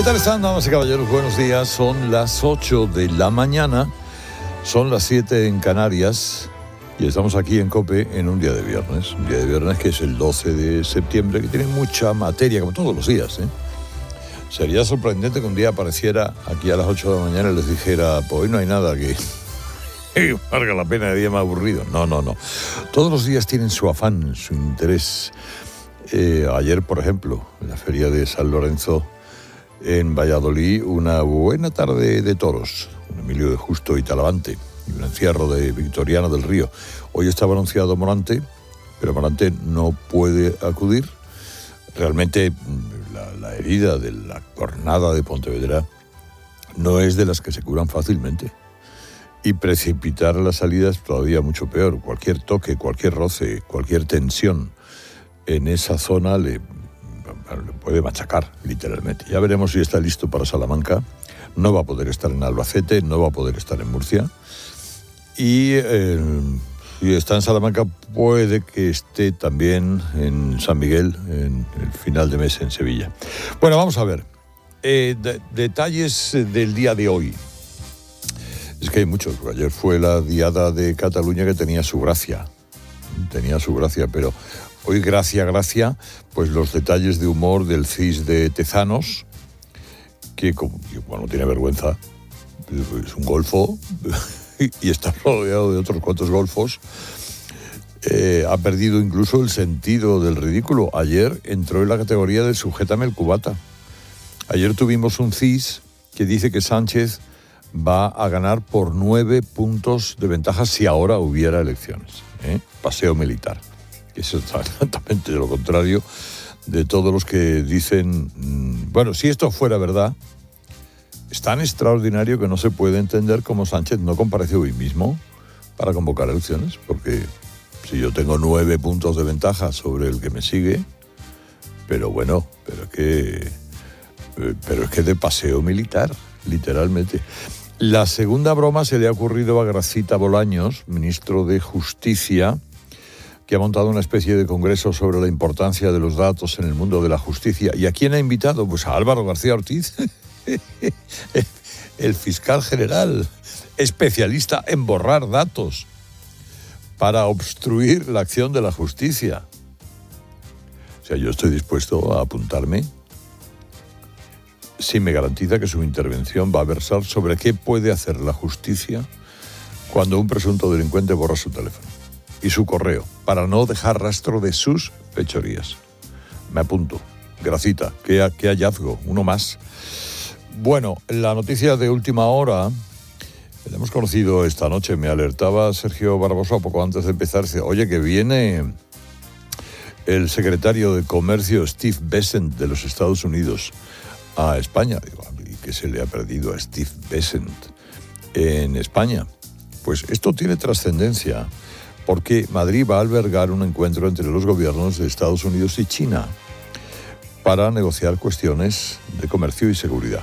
tal están, damas y caballeros? Buenos días. Son las 8 de la mañana, son las 7 en Canarias y estamos aquí en COPE en un día de viernes. Un día de viernes que es el 12 de septiembre, que tiene mucha materia, como todos los días, ¿eh? Sería sorprendente que un día apareciera aquí a las 8 de la mañana y les dijera, pues hoy no hay nada que valga la pena, de día más aburrido. No. Todos los días tienen su afán, su interés. Ayer, por ejemplo, en la feria de San Lorenzo, en Valladolid, una buena tarde de toros, un Emilio de Justo y Talavante, y un encierro de Victoriano del Río. Hoy estaba anunciado Morante, pero Morante no puede acudir. Realmente la herida de la cornada de Pontevedra no es de las que se curan fácilmente. Y precipitar la salida es todavía mucho peor. Cualquier toque, cualquier roce, cualquier tensión en esa zona le puede machacar, literalmente. Ya veremos si está listo para Salamanca. No va a poder estar en Albacete, no va a poder estar en Murcia. Y si está en Salamanca, puede que esté también en San Miguel, en el final de mes en Sevilla. Bueno, vamos a ver. Detalles del día de hoy. Es que hay muchos. Ayer fue la Diada de Cataluña, que tenía su gracia. Pero hoy, gracia, pues los detalles de humor del CIS de Tezanos, que como no tiene vergüenza, es un golfo y está rodeado de otros cuantos golfos. Ha perdido incluso el sentido del ridículo. Ayer entró en la categoría de sujétame el cubata. Ayer tuvimos un CIS que dice que Sánchez va a ganar por 9 puntos de ventaja si ahora hubiera elecciones. Paseo militar. Eso es exactamente lo contrario de todos los que dicen, bueno, si esto fuera verdad, es tan extraordinario que no se puede entender cómo Sánchez no compareció hoy mismo para convocar elecciones, porque si yo tengo 9 puntos de ventaja sobre el que me sigue, pero es que de paseo militar, literalmente. La segunda broma se le ha ocurrido a Gracita Bolaños, ministro de Justicia, que ha montado una especie de congreso sobre la importancia de los datos en el mundo de la justicia. ¿Y a quién ha invitado? Pues a Álvaro García Ortiz, el fiscal general, especialista en borrar datos para obstruir la acción de la justicia. O sea, yo estoy dispuesto a apuntarme si me garantiza que su intervención va a versar sobre qué puede hacer la justicia cuando un presunto delincuente borra su teléfono y su correo, para no dejar rastro de sus fechorías. Me apunto. Gracita, qué hallazgo, uno más. Bueno, la noticia de última hora, la hemos conocido esta noche, me alertaba Sergio Barbosa poco antes de empezar, dice, oye, que viene el secretario de Comercio Steve Bessent de los Estados Unidos a España. Digo, ¿y qué se le ha perdido a Steve Bessent en España? Pues esto tiene trascendencia, porque Madrid va a albergar un encuentro entre los gobiernos de Estados Unidos y China para negociar cuestiones de comercio y seguridad.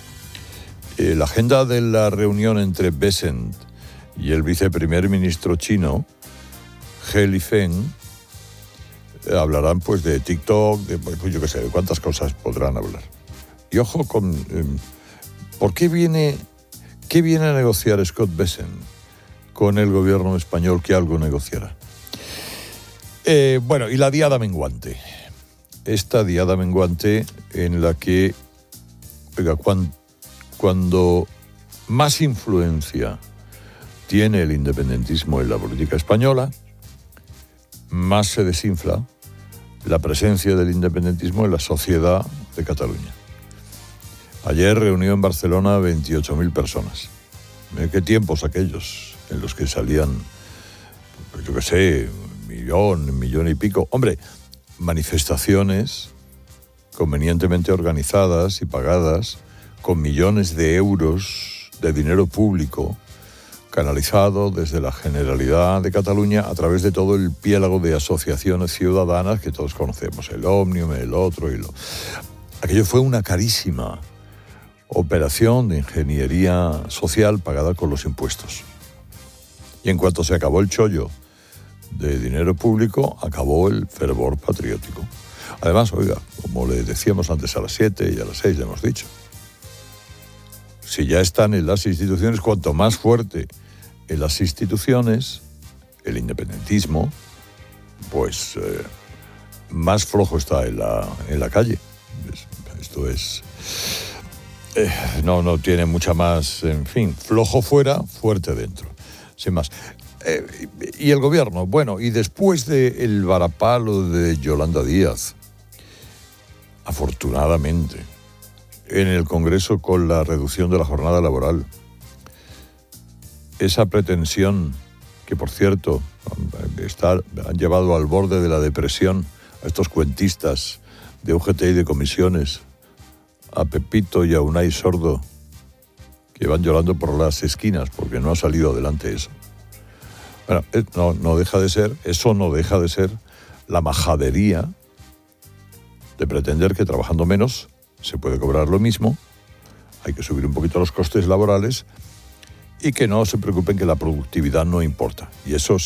La agenda de la reunión entre Bessent y el viceprimer ministro chino, He Lifeng, hablarán pues de TikTok, pues yo qué sé, de cuántas cosas podrán hablar. Y ojo con... ¿qué viene a negociar Scott Bessent con el gobierno español que algo negociará? Bueno, y la diada menguante. Esta diada menguante en la que, oiga, cuando más influencia tiene el independentismo en la política española, más se desinfla la presencia del independentismo en la sociedad de Cataluña. Ayer reunió en Barcelona 28.000 personas. ¿Qué tiempos aquellos en los que salían, pues yo qué sé, millón y pico? Hombre, manifestaciones convenientemente organizadas y pagadas con millones de euros de dinero público canalizado desde la Generalidad de Cataluña a través de todo el piélago de asociaciones ciudadanas que todos conocemos, el Òmnium, el otro y lo... Aquello fue una carísima operación de ingeniería social pagada con los impuestos. Y en cuanto se acabó el chollo de dinero público, acabó el fervor patriótico. Además, oiga, como le decíamos antes a las 7 y a las 6 le hemos dicho, si ya están en las instituciones, cuanto más fuerte en las instituciones, el independentismo, pues más flojo está en la calle. Esto es... no tiene mucha más, en fin, flojo fuera, fuerte dentro, sin más. Y el gobierno, bueno, y después del varapalo de Yolanda Díaz, afortunadamente, en el Congreso con la reducción de la jornada laboral, esa pretensión que, por cierto, han llevado al borde de la depresión a estos cuentistas de UGT y de comisiones, a Pepito y a Unai Sordo, que van llorando por las esquinas porque no ha salido adelante eso. Bueno, no deja de ser la majadería de pretender que trabajando menos se puede cobrar lo mismo, hay que subir un poquito los costes laborales y que no se preocupen que la productividad no importa. Y eso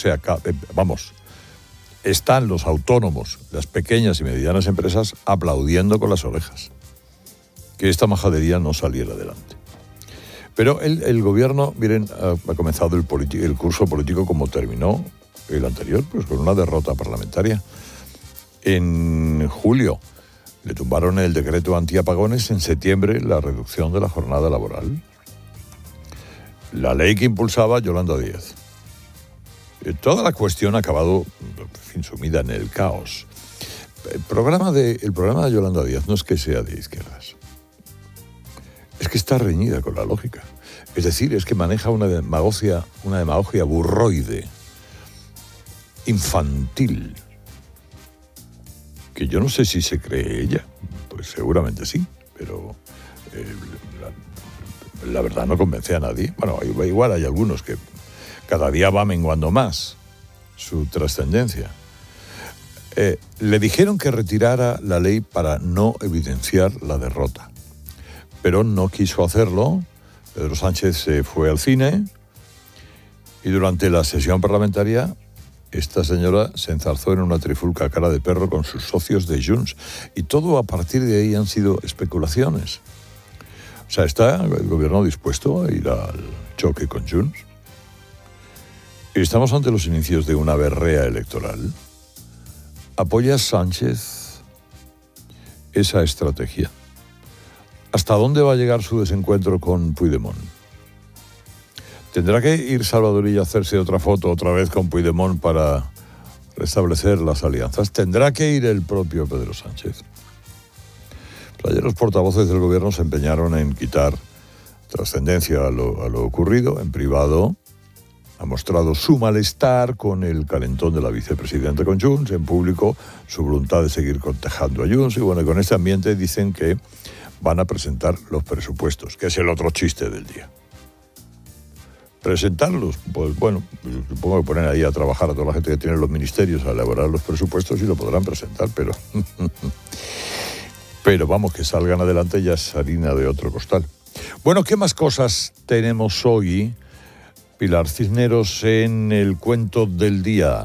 están los autónomos, las pequeñas y medianas empresas aplaudiendo con las orejas que esta majadería no saliera adelante. Pero el gobierno, miren, ha comenzado el curso político como terminó el anterior, pues con una derrota parlamentaria. En julio le tumbaron el decreto antiapagones, en septiembre la reducción de la jornada laboral. La ley que impulsaba Yolanda Díaz. Toda la cuestión ha acabado, en fin, sumida en el caos. El programa de Yolanda Díaz no es que sea de izquierdas. Es que está reñida con la lógica. Es decir, es que maneja una demagogia burroide, infantil, que yo no sé si se cree ella. Pues seguramente sí, pero la verdad no convence a nadie. Bueno, igual hay algunos que cada día va menguando más su trascendencia. Le dijeron que retirara la ley para no evidenciar la derrota. Pero no quiso hacerlo. Pedro Sánchez se fue al cine y durante la sesión parlamentaria esta señora se enzarzó en una trifulca cara de perro con sus socios de Junts y todo a partir de ahí han sido especulaciones. O sea, ¿está el gobierno dispuesto a ir al choque con Junts? Estamos ante los inicios de una berrea electoral. ¿Apoya Sánchez esa estrategia? ¿Hasta dónde va a llegar su desencuentro con Puigdemont? ¿Tendrá que ir Salvador Illa a hacerse otra foto otra vez con Puigdemont para restablecer las alianzas? ¿Tendrá que ir el propio Pedro Sánchez? Ayer los portavoces del gobierno se empeñaron en quitar trascendencia a lo ocurrido. En privado ha mostrado su malestar con el calentón de la vicepresidenta con Junts. En público su voluntad de seguir cortejando a Junts. Y bueno, con este ambiente dicen que van a presentar los presupuestos, que es el otro chiste del día. Presentarlos, pues bueno, supongo que ponen ahí a trabajar a toda la gente que tiene los ministerios a elaborar los presupuestos y lo podrán presentar, pero vamos, que salgan adelante ya es harina de otro costal. Bueno, ¿qué más cosas tenemos hoy, Pilar Cisneros, en el cuento del día?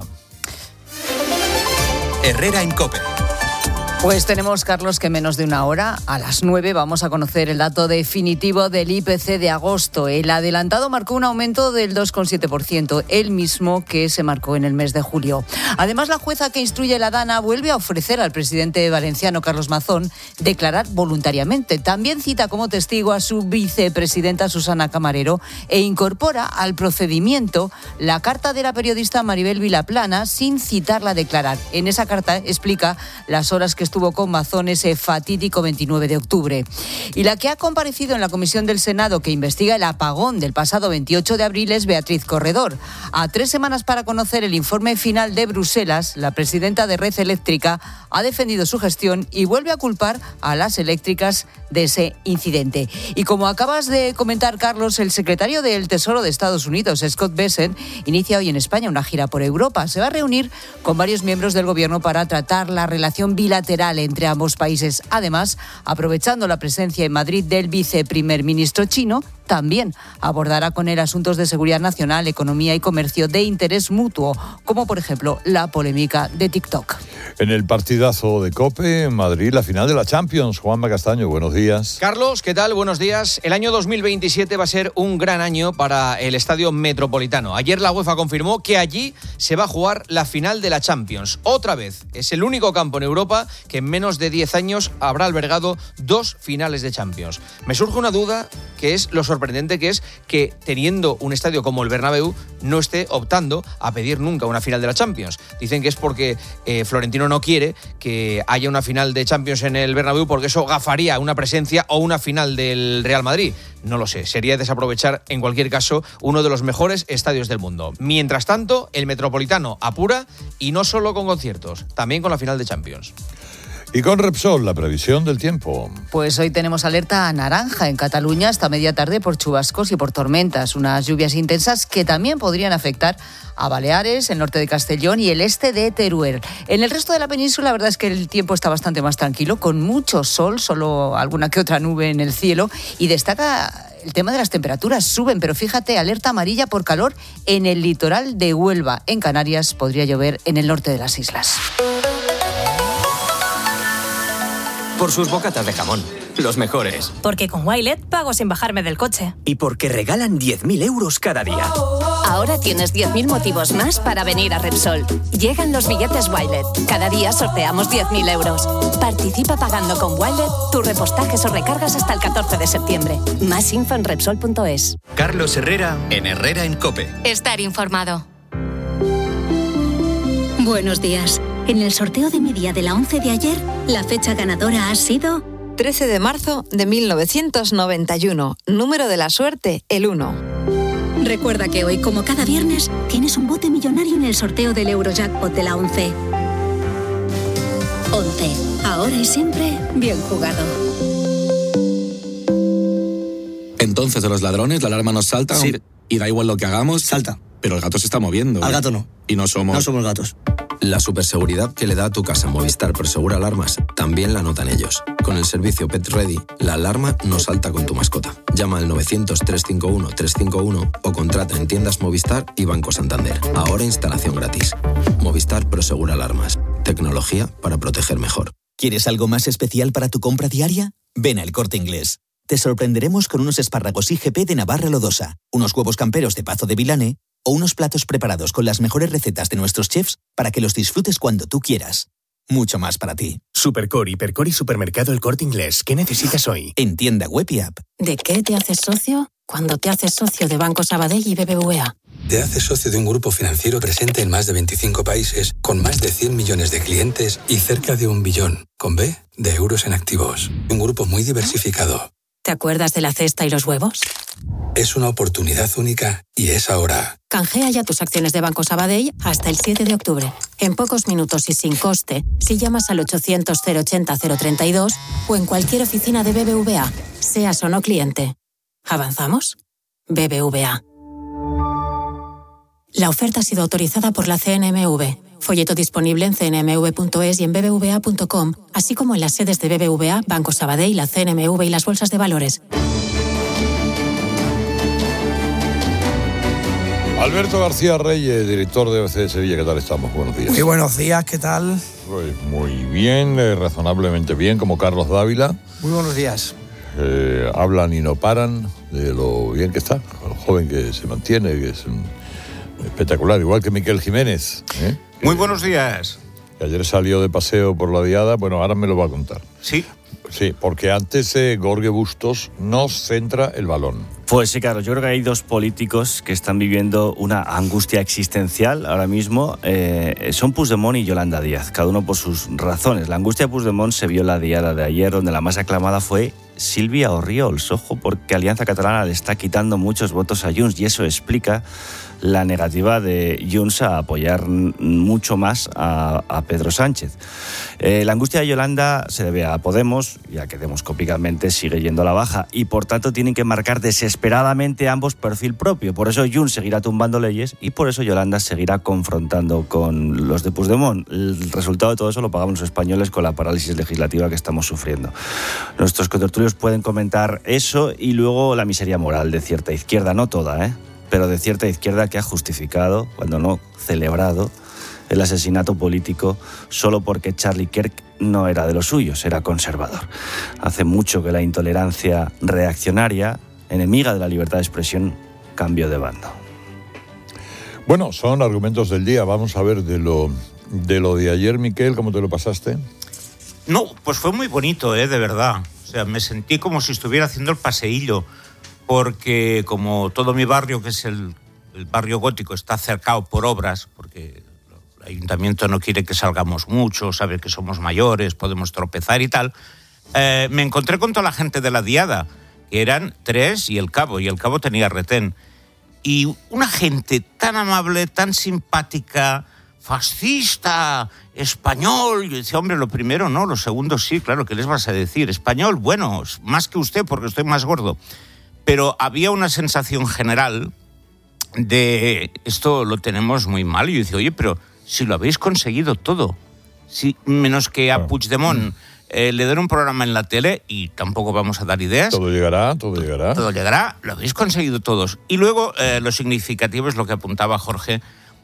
Herrera en COPE. Pues tenemos, Carlos, que menos de una hora, a las 9, vamos a conocer el dato definitivo del IPC de agosto. El adelantado marcó un aumento del 2,7%, el mismo que se marcó en el mes de julio. Además, la jueza que instruye la DANA vuelve a ofrecer al presidente valenciano, Carlos Mazón, declarar voluntariamente. También cita como testigo a su vicepresidenta, Susana Camarero, e incorpora al procedimiento la carta de la periodista Maribel Vilaplana sin citarla a declarar. En esa carta explica las horas que estuvo con Mazón ese fatídico 29 de octubre. Y la que ha comparecido en la comisión del Senado que investiga el apagón del pasado 28 de abril es Beatriz Corredor. A 3 semanas para conocer el informe final de Bruselas, la presidenta de Red Eléctrica ha defendido su gestión y vuelve a culpar a las eléctricas de ese incidente. Y como acabas de comentar, Carlos, el secretario del Tesoro de Estados Unidos, Scott Bessent, inicia hoy en España una gira por Europa. Se va a reunir con varios miembros del gobierno para tratar la relación bilateral entre ambos países. Además, aprovechando la presencia en Madrid del viceprimer ministro chino, también abordará con él asuntos de seguridad nacional, economía y comercio de interés mutuo, como por ejemplo la polémica de TikTok. En el partidazo de COPE, en Madrid, la final de la Champions. Juanma Castaño, buenos días. Carlos, ¿qué tal? Buenos días. El año 2027 va a ser un gran año para el Estadio Metropolitano. Ayer la UEFA confirmó que allí se va a jugar la final de la Champions. Otra vez, es el único campo en Europa que en menos de 10 años habrá albergado 2 finales de Champions. Me surge una duda, que es lo sorprendente que es que, teniendo un estadio como el Bernabéu, no esté optando a pedir nunca una final de la Champions. Dicen que es porque Florentino no quiere que haya una final de Champions en el Bernabéu porque eso gafaría una presencia o una final del Real Madrid. No lo sé, sería desaprovechar en cualquier caso uno de los mejores estadios del mundo. Mientras tanto, el Metropolitano apura y no solo con conciertos, también con la final de Champions. Y con Repsol, la previsión del tiempo. Pues hoy tenemos alerta naranja en Cataluña hasta media tarde por chubascos y por tormentas, unas lluvias intensas que también podrían afectar a Baleares, el norte de Castellón y el este de Teruel. En el resto de la península, la verdad es que el tiempo está bastante más tranquilo, con mucho sol, solo alguna que otra nube en el cielo, y destaca el tema de las temperaturas, suben, pero fíjate, alerta amarilla por calor en el litoral de Huelva. En Canarias podría llover en el norte de las islas. Por sus bocatas de jamón, los mejores. Porque con Wilet pago sin bajarme del coche. Y porque regalan 10.000 euros cada día. Ahora tienes 10.000 motivos más para venir a Repsol. Llegan los billetes Wilet. Cada día sorteamos 10.000 euros. Participa pagando con Wilet tus repostajes o recargas hasta el 14 de septiembre. Más info en Repsol.es. Carlos Herrera en Herrera en COPE. Estar informado. Buenos días. En el sorteo de media de la 11 de ayer, la fecha ganadora ha sido 13 de marzo de 1991. Número de la suerte, el 1. Recuerda que hoy, como cada viernes, tienes un bote millonario en el sorteo del Eurojackpot de la 11. 11. Ahora y siempre, bien jugado. Entonces, de los ladrones, la alarma nos salta. Sí. Y da igual lo que hagamos. Salta. Pero el gato se está moviendo. Al gato no. Y no somos gatos. La superseguridad que le da a tu casa Movistar Prosegura Alarmas también la notan ellos. Con el servicio Pet Ready, la alarma no salta con tu mascota. Llama al 900-351-351 o contrata en tiendas Movistar y Banco Santander. Ahora instalación gratis. Movistar Prosegura Alarmas. Tecnología para proteger mejor. ¿Quieres algo más especial para tu compra diaria? Ven al Corte Inglés. Te sorprenderemos con unos espárragos IGP de Navarra Lodosa, unos huevos camperos de Pazo de Vilane o unos platos preparados con las mejores recetas de nuestros chefs para que los disfrutes cuando tú quieras. Mucho más para ti. Supercor, Hipercor y Supermercado El Corte Inglés. ¿Qué necesitas hoy? En tienda web y app. ¿De qué te haces socio? Cuando te haces socio de Banco Sabadell y BBVA. Te haces socio de un grupo financiero presente en más de 25 países, con más de 100 millones de clientes y cerca de 1 billón, con B, de euros en activos. Un grupo muy diversificado. ¿Te acuerdas de la cesta y los huevos? Es una oportunidad única y es ahora. Canjea ya tus acciones de Banco Sabadell hasta el 7 de octubre. En pocos minutos y sin coste, si llamas al 800-080-032 o en cualquier oficina de BBVA, seas o no cliente. ¿Avanzamos? BBVA. La oferta ha sido autorizada por la CNMV. Folleto disponible en cnmv.es y en bbva.com, así como en las sedes de BBVA, Banco Sabadell, la CNMV y las bolsas de valores. Alberto García Reyes, director de ABC de Sevilla, ¿qué tal estamos? Buenos días. Muy buenos días, ¿qué tal? Pues muy bien, razonablemente bien, como Carlos Dávila. Muy buenos días. Hablan y no paran de lo bien que está, lo joven que se mantiene, que es espectacular, igual que Miquel Jiménez. Muy buenos días. Que ayer salió de paseo por la Diada, bueno, ahora me lo va a contar. Sí. Sí, porque antes Jorge Bustos nos centra el balón. Pues sí, claro, yo creo que hay dos políticos que están viviendo una angustia existencial ahora mismo. Son Puigdemont y Yolanda Díaz, cada uno por sus razones. La angustia de Puigdemont se vio en la Diada de ayer, donde la más aclamada fue Sílvia Orriols. Ojo, porque Alianza Catalana le está quitando muchos votos a Junts y eso explica la negativa de Junts a apoyar mucho más a Pedro Sánchez. La angustia de Yolanda se debe a Podemos, ya que demoscópicamente sigue yendo a la baja, y por tanto tienen que marcar desesperadamente ambos perfil propio. Por eso Junts seguirá tumbando leyes y por eso Yolanda seguirá confrontando con los de Puigdemont. El resultado de todo eso lo pagamos los españoles con la parálisis legislativa que estamos sufriendo. Nuestros contertulios pueden comentar eso y luego la miseria moral de cierta izquierda, no toda, pero de cierta izquierda que ha justificado, cuando no celebrado, el asesinato político solo porque Charlie Kirk no era de los suyos, era conservador. Hace mucho que la intolerancia reaccionaria, enemiga de la libertad de expresión, cambió de bando. Bueno, son argumentos del día. Vamos a ver de lo de ayer, Miquel, ¿cómo te lo pasaste? No, pues fue muy bonito, de verdad. O sea, me sentí como si estuviera haciendo el paseillo, porque como todo mi barrio, que es el barrio gótico, está cercado por obras, porque el ayuntamiento no quiere que salgamos mucho, sabe que somos mayores, podemos tropezar y tal, me encontré con toda la gente de la Diada, que eran 3 y el cabo tenía retén. Y una gente tan amable, tan simpática, fascista, español. Yo decía, hombre, lo primero no, lo segundo sí, claro, ¿qué les vas a decir? Español, bueno, más que usted porque estoy más gordo. Pero había una sensación general de esto lo tenemos muy mal. Y yo decía, oye, pero si lo habéis conseguido todo, si, menos que a Puigdemont le den un programa en la tele y tampoco vamos a dar ideas. Todo llegará. Todo llegará, lo habéis conseguido todos. Y luego lo significativo es lo que apuntaba Jorge,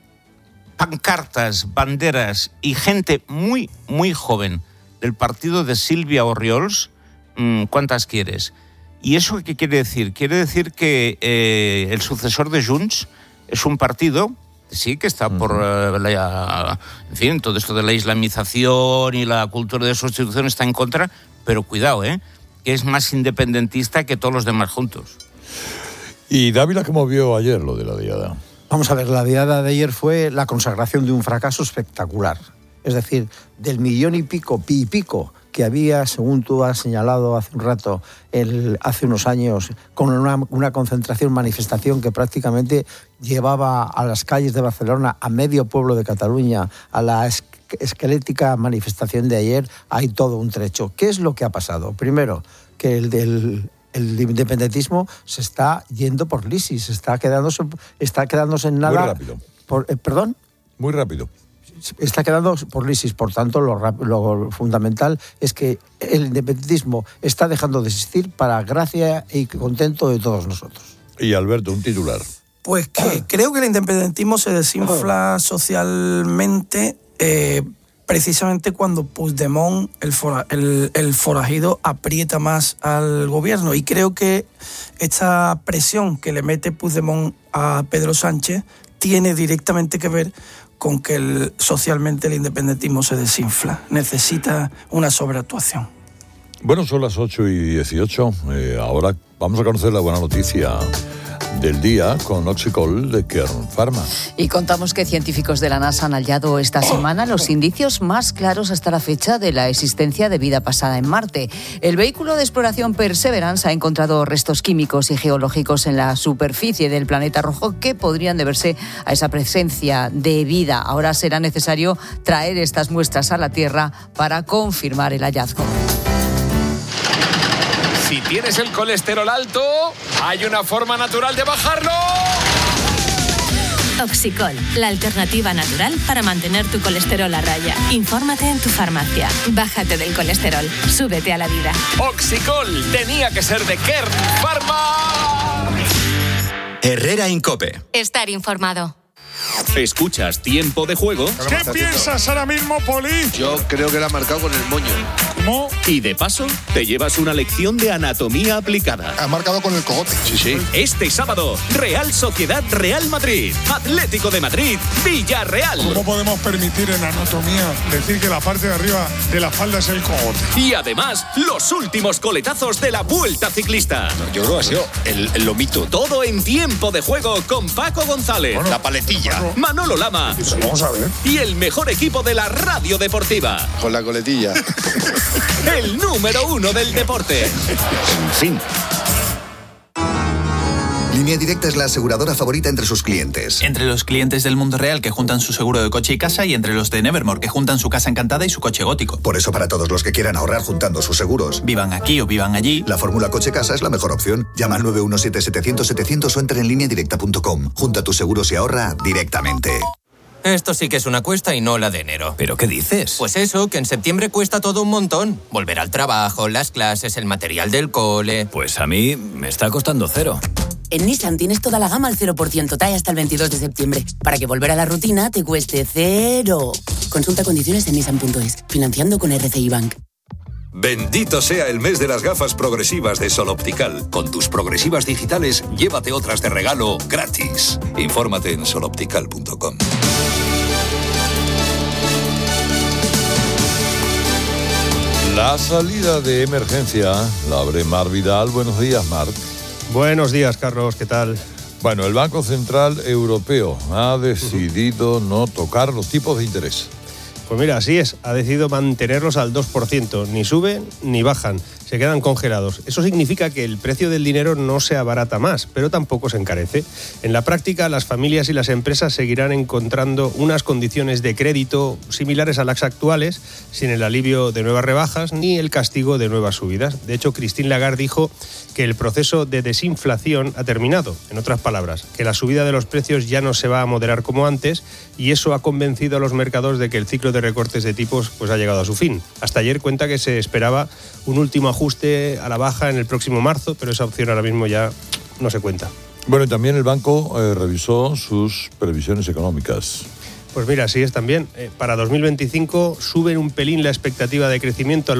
pancartas, banderas y gente muy, muy joven del partido de Sílvia Orriols. ¿Cuántas quieres? ¿Y eso qué quiere decir? Quiere decir que el sucesor de Junts es un partido, sí, que está por en fin, todo esto de la islamización y la cultura de sustitución está en contra, pero cuidado, que es más independentista que todos los demás juntos. ¿Y Dávila cómo vio ayer lo de la Diada? Vamos a ver, la Diada de ayer fue la consagración de un fracaso espectacular. Es decir, del 1,5 millones que había, según tú has señalado hace un rato, hace unos años, con una concentración, manifestación que prácticamente llevaba a las calles de Barcelona, a medio pueblo de Cataluña, a la esquelética manifestación de ayer, hay todo un trecho. ¿Qué es lo que ha pasado? Primero, que el independentismo se está yendo por lisis, está quedándose en nada. Muy rápido. ¿Perdón? Muy rápido. Está quedando por lisis, por tanto lo fundamental es que el independentismo está dejando de existir para gracia y contento de todos nosotros. Y Alberto, un titular. Pues que creo que el independentismo se desinfla socialmente precisamente cuando Puigdemont, el forajido, aprieta más al gobierno, y creo que esta presión que le mete Puigdemont a Pedro Sánchez tiene directamente que ver con que socialmente el independentismo se desinfla. Necesita una sobreactuación. Bueno, son las 8:18. Ahora vamos a conocer la buena noticia del día con Oxicol de Kern Pharma. Y contamos que científicos de la NASA han hallado esta semana los indicios más claros hasta la fecha de la existencia de vida pasada en Marte. El vehículo de exploración Perseverance ha encontrado restos químicos y geológicos en la superficie del planeta rojo que podrían deberse a esa presencia de vida. Ahora será necesario traer estas muestras a la Tierra para confirmar el hallazgo. Si tienes el colesterol alto, hay una forma natural de bajarlo. Oxicol, la alternativa natural para mantener tu colesterol a raya. Infórmate en tu farmacia. Bájate del colesterol. Súbete a la vida. Oxicol tenía que ser de Kern Pharma. Herrera en COPE. Estar informado. ¿Escuchas Tiempo de Juego? ¿Qué piensas ahora mismo, Poli? Yo creo que la ha marcado con el moño. ¿Cómo? Y de paso, te llevas una lección de anatomía aplicada. Ha marcado con el cogote. Sí. Este sábado, Real Sociedad Real Madrid, Atlético de Madrid, Villarreal. ¿Cómo podemos permitir en anatomía decir que la parte de arriba de la espalda es el cogote? Y además, los últimos coletazos de la Vuelta Ciclista. Yo creo que ha sido el lomito. Todo en Tiempo de Juego con Paco González. Bueno, la paletilla. Manolo Lama. Vamos a ver. Y el mejor equipo de la radio deportiva. Con la coletilla. El número 1 del deporte. En fin. Línea Directa es la aseguradora favorita entre sus clientes. Entre los clientes del mundo real que juntan su seguro de coche y casa, y entre los de Nevermore que juntan su casa encantada y su coche gótico. Por eso, para todos los que quieran ahorrar juntando sus seguros, vivan aquí o vivan allí, la fórmula coche-casa es la mejor opción. Llama al 917-700-700 o entra en lineadirecta.com. Junta tus seguros y ahorra directamente. Esto sí que es una cuesta y no la de enero. ¿Pero qué dices? Pues eso, que en septiembre cuesta todo un montón. Volver al trabajo, las clases, el material del cole... Pues a mí me está costando 0. En Nissan tienes toda la gama al 0% TAE hasta el 22 de septiembre, para que volver a la rutina te cueste 0. Consulta condiciones en nissan.es, financiando con RCI Bank. Bendito sea el mes de las gafas progresivas de Sol Optical. Con tus progresivas digitales, llévate otras de regalo gratis. Infórmate en soloptical.com. La salida de emergencia la abre Mar Vidal. Buenos días, Mar. Buenos días, Carlos. ¿Qué tal? Bueno, el Banco Central Europeo ha decidido no tocar los tipos de interés. Pues mira, así es. Ha decidido mantenerlos al 2%. Ni suben ni bajan. Se quedan congelados. Eso significa que el precio del dinero no se abarata más, pero tampoco se encarece. En la práctica, las familias y las empresas seguirán encontrando unas condiciones de crédito similares a las actuales, sin el alivio de nuevas rebajas ni el castigo de nuevas subidas. De hecho, Christine Lagarde dijo que el proceso de desinflación ha terminado. En otras palabras, que la subida de los precios ya no se va a moderar como antes, y eso ha convencido a los mercados de que el ciclo de recortes de tipos pues ha llegado a su fin. Hasta ayer cuenta que se esperaba un último ajuste a la baja en el próximo marzo, pero esa opción ahora mismo ya no se cuenta. Bueno, y también el banco revisó sus previsiones económicas. Pues mira, así es también. Para 2025 suben un pelín la expectativa de crecimiento al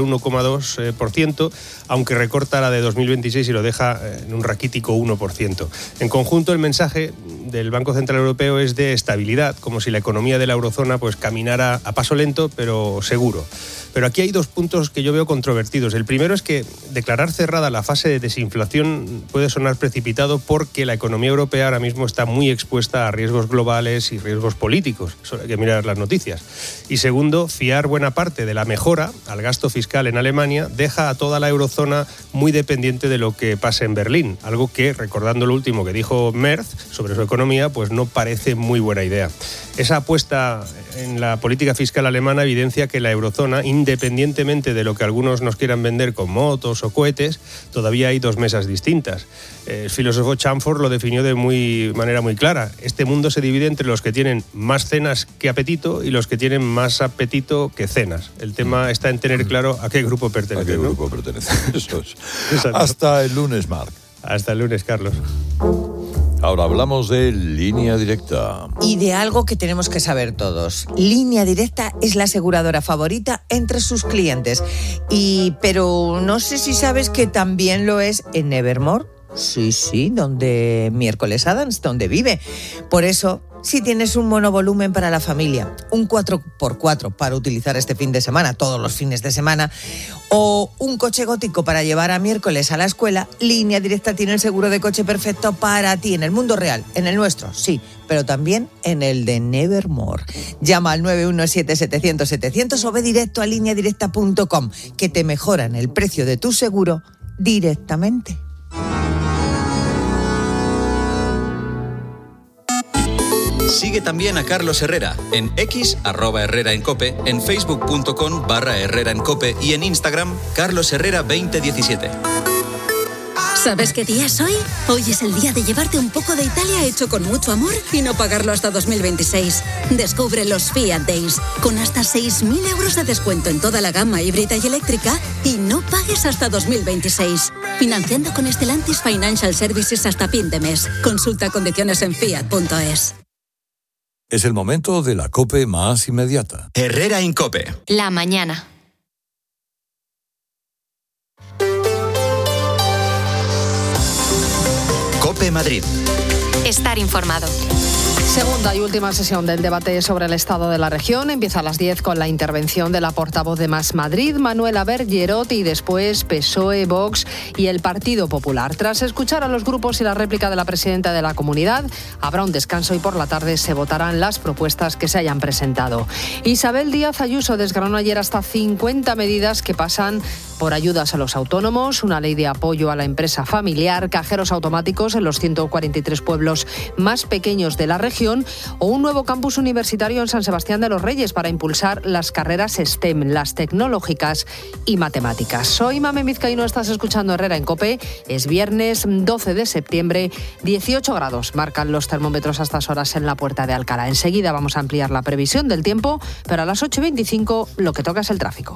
1,2%, aunque recorta la de 2026 y lo deja en un raquítico 1%. En conjunto, el mensaje del Banco Central Europeo es de estabilidad, como si la economía de la eurozona pues caminara a paso lento, pero seguro. Pero aquí hay dos puntos que yo veo controvertidos. El primero es que declarar cerrada la fase de desinflación puede sonar precipitado porque la economía europea ahora mismo está muy expuesta a riesgos globales y riesgos políticos. Eso hay que mirar las noticias. Y segundo, fiar buena parte de la mejora al gasto fiscal en Alemania deja a toda la eurozona muy dependiente de lo que pase en Berlín. Algo que, recordando lo último que dijo Merz sobre su economía, pues no parece muy buena idea. Esa apuesta en la política fiscal alemana evidencia que la eurozona, independientemente de lo que algunos nos quieran vender con motos o cohetes, todavía hay dos mesas distintas. El filósofo Chamfort lo definió de manera muy clara. Este mundo se divide entre los que tienen más cenas que apetito y los que tienen más apetito que cenas. El tema está en tener claro a qué grupo pertenece. ¿A qué grupo pertenece? Eso es. Hasta el lunes, Marc. Hasta el lunes, Carlos. Ahora hablamos de Línea Directa. Y de algo que tenemos que saber todos. Línea Directa es la aseguradora favorita entre sus clientes. Pero no sé si sabes que también lo es en Nevermore. Sí, donde Miércoles Adams, donde vive. Por eso, si tienes un monovolumen para la familia, un 4x4 para utilizar este fin de semana, todos los fines de semana, o un coche gótico para llevar a Miércoles a la escuela, Línea Directa tiene el seguro de coche perfecto para ti, en el mundo real, en el nuestro, sí, pero también en el de Nevermore. Llama al 917-700-700 o ve directo a lineadirecta.com, que te mejoran el precio de tu seguro directamente. Sigue también a Carlos Herrera en X, @HerreraEnCope, en facebook.com/HerreraEnCope y en Instagram, carlosherrera2017. ¿Sabes qué día es hoy? Hoy es el día de llevarte un poco de Italia hecho con mucho amor y no pagarlo hasta 2026. Descubre los Fiat Days, con hasta 6.000 euros de descuento en toda la gama híbrida y eléctrica y no pagues hasta 2026. Financiando con Stellantis Financial Services hasta fin de mes. Consulta condiciones en fiat.es. Es el momento de la COPE más inmediata. Herrera Incope. La mañana. COPE Madrid. Estar informado. Segunda y última sesión del debate sobre el estado de la región. Empieza a las 10 con la intervención de la portavoz de Más Madrid, Manuela Bergerot, y después PSOE, Vox y el Partido Popular. Tras escuchar a los grupos y la réplica de la presidenta de la comunidad, habrá un descanso y por la tarde se votarán las propuestas que se hayan presentado. Isabel Díaz Ayuso desgranó ayer hasta 50 medidas que pasan por ayudas a los autónomos, una ley de apoyo a la empresa familiar, cajeros automáticos en los 143 pueblos más pequeños de la región o un nuevo campus universitario en San Sebastián de los Reyes para impulsar las carreras STEM, las tecnológicas y matemáticas. Soy Mame Vizcaíno, estás escuchando Herrera en COPE. Es viernes 12 de septiembre, 18 grados marcan los termómetros a estas horas en la Puerta de Alcalá. Enseguida vamos a ampliar la previsión del tiempo, pero a las 8:25 lo que toca es el tráfico.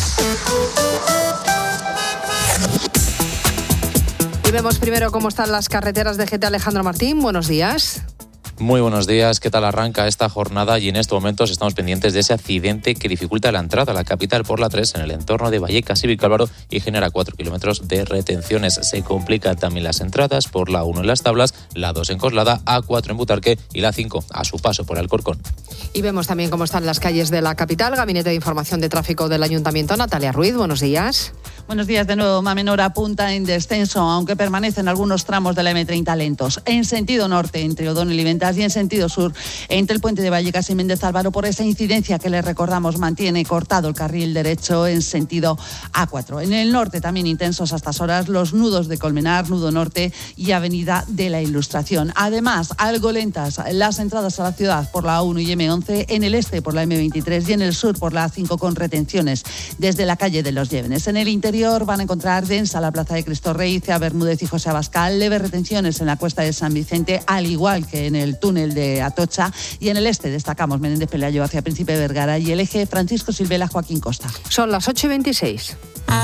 Y vemos primero cómo están las carreteras de GT. Alejandro Martín, buenos días. Muy buenos días, ¿qué tal arranca esta jornada? Y en estos momentos estamos pendientes de ese accidente que dificulta la entrada a la capital por la 3 en el entorno de Vallecas y Vicálvaro y genera 4 kilómetros de retenciones. Se complican también las entradas por la 1 en Las Tablas, la 2 en Coslada, A4 en Butarque y la 5 a su paso por Alcorcón. Y vemos también cómo están las calles de la capital. Gabinete de Información de Tráfico del Ayuntamiento, Natalia Ruiz, buenos días. Buenos días de nuevo. Mamenora apunta en descenso, aunque permanecen algunos tramos de la M30 lentos. En sentido norte, entre O'Donnell y Ventas, y en sentido sur, entre el puente de Vallecas y Méndez Álvaro, por esa incidencia que les recordamos mantiene cortado el carril derecho en sentido A4. En el norte también intensos a estas horas los nudos de Colmenar, nudo norte y Avenida de la Ilustración. Además, algo lentas las entradas a la ciudad por la A1 y M11, en el este por la M23 y en el sur por la A5 con retenciones desde la calle de los Llévenes. En el interior van a encontrar densa la plaza de Cristo Rey, Cea Bermúdez y José Abascal, leves retenciones en la cuesta de San Vicente, al igual que en el túnel de Atocha, y en el este destacamos Menéndez Pelayo hacia Príncipe Vergara y el eje Francisco Silvela Joaquín Costa. Son las 8:26.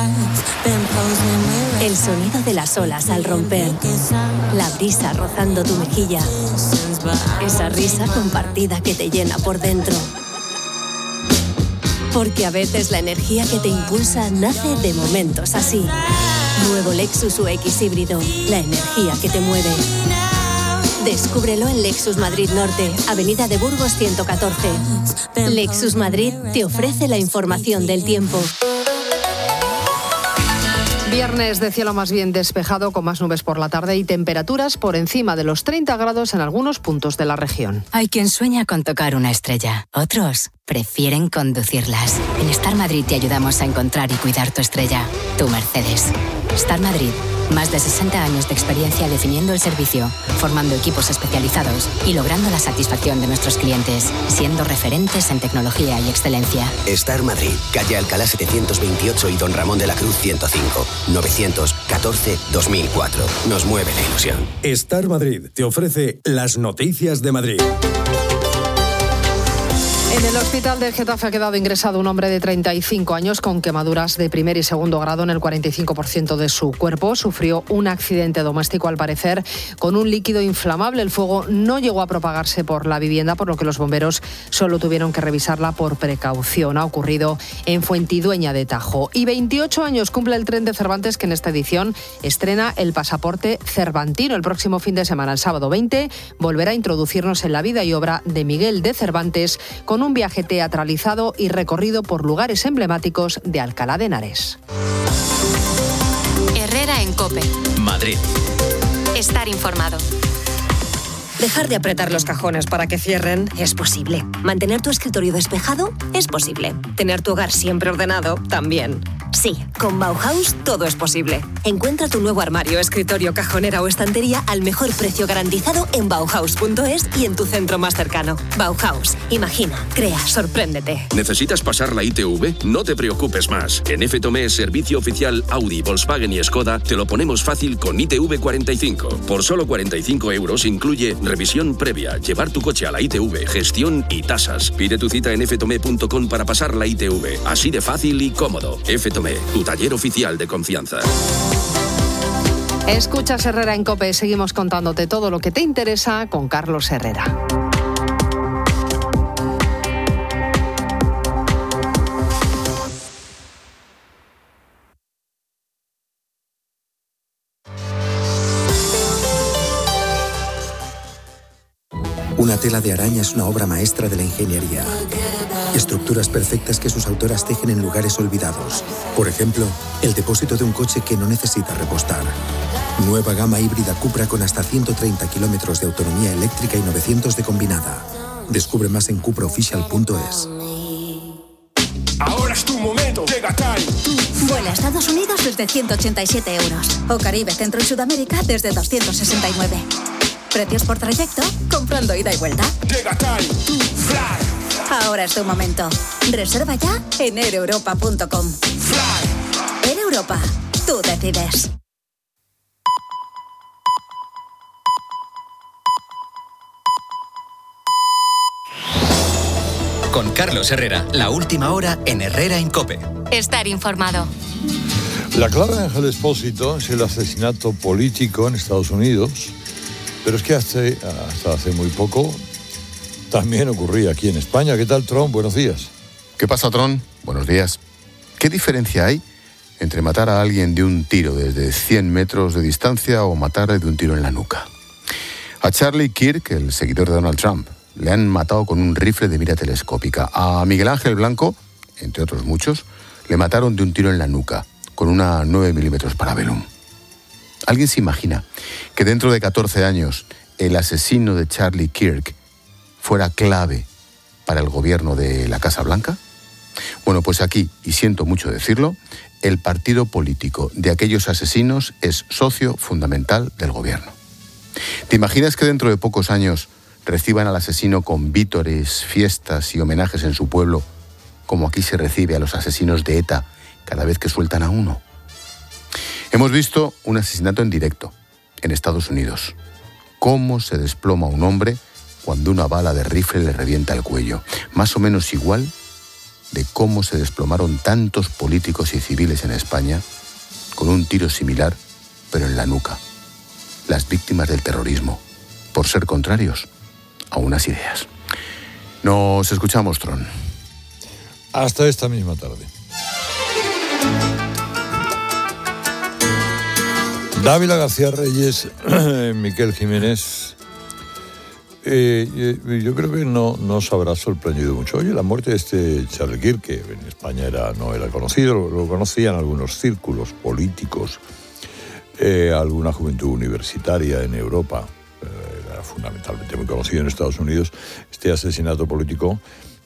El sonido de las olas al romper, la brisa rozando tu mejilla, esa risa compartida que te llena por dentro. Porque a veces la energía que te impulsa nace de momentos así. Nuevo Lexus UX híbrido, la energía que te mueve. Descúbrelo en Lexus Madrid Norte, Avenida de Burgos 114. Lexus Madrid te ofrece la información del tiempo. Viernes de cielo más bien despejado, con más nubes por la tarde y temperaturas por encima de los 30 grados en algunos puntos de la región. Hay quien sueña con tocar una estrella. Otros prefieren conducirlas. En Star Madrid te ayudamos a encontrar y cuidar tu estrella. Tu Mercedes. Star Madrid. Más de 60 años de experiencia definiendo el servicio, formando equipos especializados y logrando la satisfacción de nuestros clientes, siendo referentes en tecnología y excelencia. Star Madrid, calle Alcalá 728 y Don Ramón de la Cruz 105, 914-2004. Nos mueve la ilusión. Star Madrid te ofrece las noticias de Madrid. En el hospital del Getafe ha quedado ingresado un hombre de 35 años con quemaduras de primer y segundo grado en el 45% de su cuerpo. Sufrió un accidente doméstico, al parecer, con un líquido inflamable. El fuego no llegó a propagarse por la vivienda, por lo que los bomberos solo tuvieron que revisarla por precaución. Ha ocurrido en Fuentidueña de Tajo. Y 28 años cumple el tren de Cervantes, que en esta edición estrena el pasaporte cervantino. El próximo fin de semana, el sábado 20, volverá a introducirnos en la vida y obra de Miguel de Cervantes, con un viaje teatralizado y recorrido por lugares emblemáticos de Alcalá de Henares. Herrera en COPE. Madrid. Estar informado. Dejar de apretar los cajones para que cierren es posible. Mantener tu escritorio despejado es posible. Tener tu hogar siempre ordenado también. Sí, con Bauhaus todo es posible. Encuentra tu nuevo armario, escritorio, cajonera o estantería al mejor precio garantizado en Bauhaus.es y en tu centro más cercano. Bauhaus. Imagina, crea, sorpréndete. ¿Necesitas pasar la ITV? No te preocupes más. En FTOME, servicio oficial Audi, Volkswagen y Skoda, te lo ponemos fácil con ITV 45. Por solo 45 euros incluye revisión previa, llevar tu coche a la ITV, gestión y tasas. Pide tu cita en ftome.com para pasar la ITV. Así de fácil y cómodo. FTOME, tu taller oficial de confianza. Escuchas Herrera en COPE. Seguimos contándote todo lo que te interesa con Carlos Herrera. Una tela de araña es una obra maestra de la ingeniería. Estructuras perfectas que sus autoras tejen en lugares olvidados. Por ejemplo, el depósito de un coche que no necesita repostar. Nueva gama híbrida Cupra con hasta 130 kilómetros de autonomía eléctrica y 900 de combinada. Descubre más en cupraofficial.es. Ahora es tu momento, llega Time. Vuela a Estados Unidos desde 187 euros. O Caribe, Centro y Sudamérica desde 269. Precios por trayecto, comprando ida y vuelta. Llega Time to Fly. Ahora es tu momento. Reserva ya en aereuropa.com. Fly. Air Europa, tú decides. Con Carlos Herrera, la última hora en Herrera en COPE. Estar informado. La clave de Ángel Expósito es el asesinato político en Estados Unidos, pero es que hasta hace muy poco también ocurría aquí en España. ¿Qué tal, Tron? Buenos días. ¿Qué pasa, Tron? Buenos días. ¿Qué diferencia hay entre matar a alguien de un tiro desde 100 metros de distancia o matarle de un tiro en la nuca? A Charlie Kirk, el seguidor de Donald Trump, le han matado con un rifle de mira telescópica. A Miguel Ángel Blanco, entre otros muchos, le mataron de un tiro en la nuca, con una 9 milímetros Parabellum. ¿Alguien se imagina que dentro de 14 años el asesino de Charlie Kirk fuera clave para el gobierno de la Casa Blanca? Bueno, pues aquí, y siento mucho decirlo, el partido político de aquellos asesinos es socio fundamental del gobierno. ¿Te imaginas que dentro de pocos años reciban al asesino con vítores, fiestas y homenajes en su pueblo, como aquí se recibe a los asesinos de ETA cada vez que sueltan a uno? Hemos visto un asesinato en directo, en Estados Unidos. Cómo se desploma un hombre cuando una bala de rifle le revienta el cuello. Más o menos igual de cómo se desplomaron tantos políticos y civiles en España con un tiro similar, pero en la nuca. Las víctimas del terrorismo, por ser contrarios a unas ideas. Nos escuchamos, Tron. Hasta esta misma tarde. Dávila García Reyes, Miquel Jiménez, yo creo que no os habrá sorprendido mucho. Oye, la muerte de este Charlie Kirk, que en España no era conocido, lo conocían algunos círculos políticos, alguna juventud universitaria en Europa, era fundamentalmente muy conocido en Estados Unidos. Este asesinato político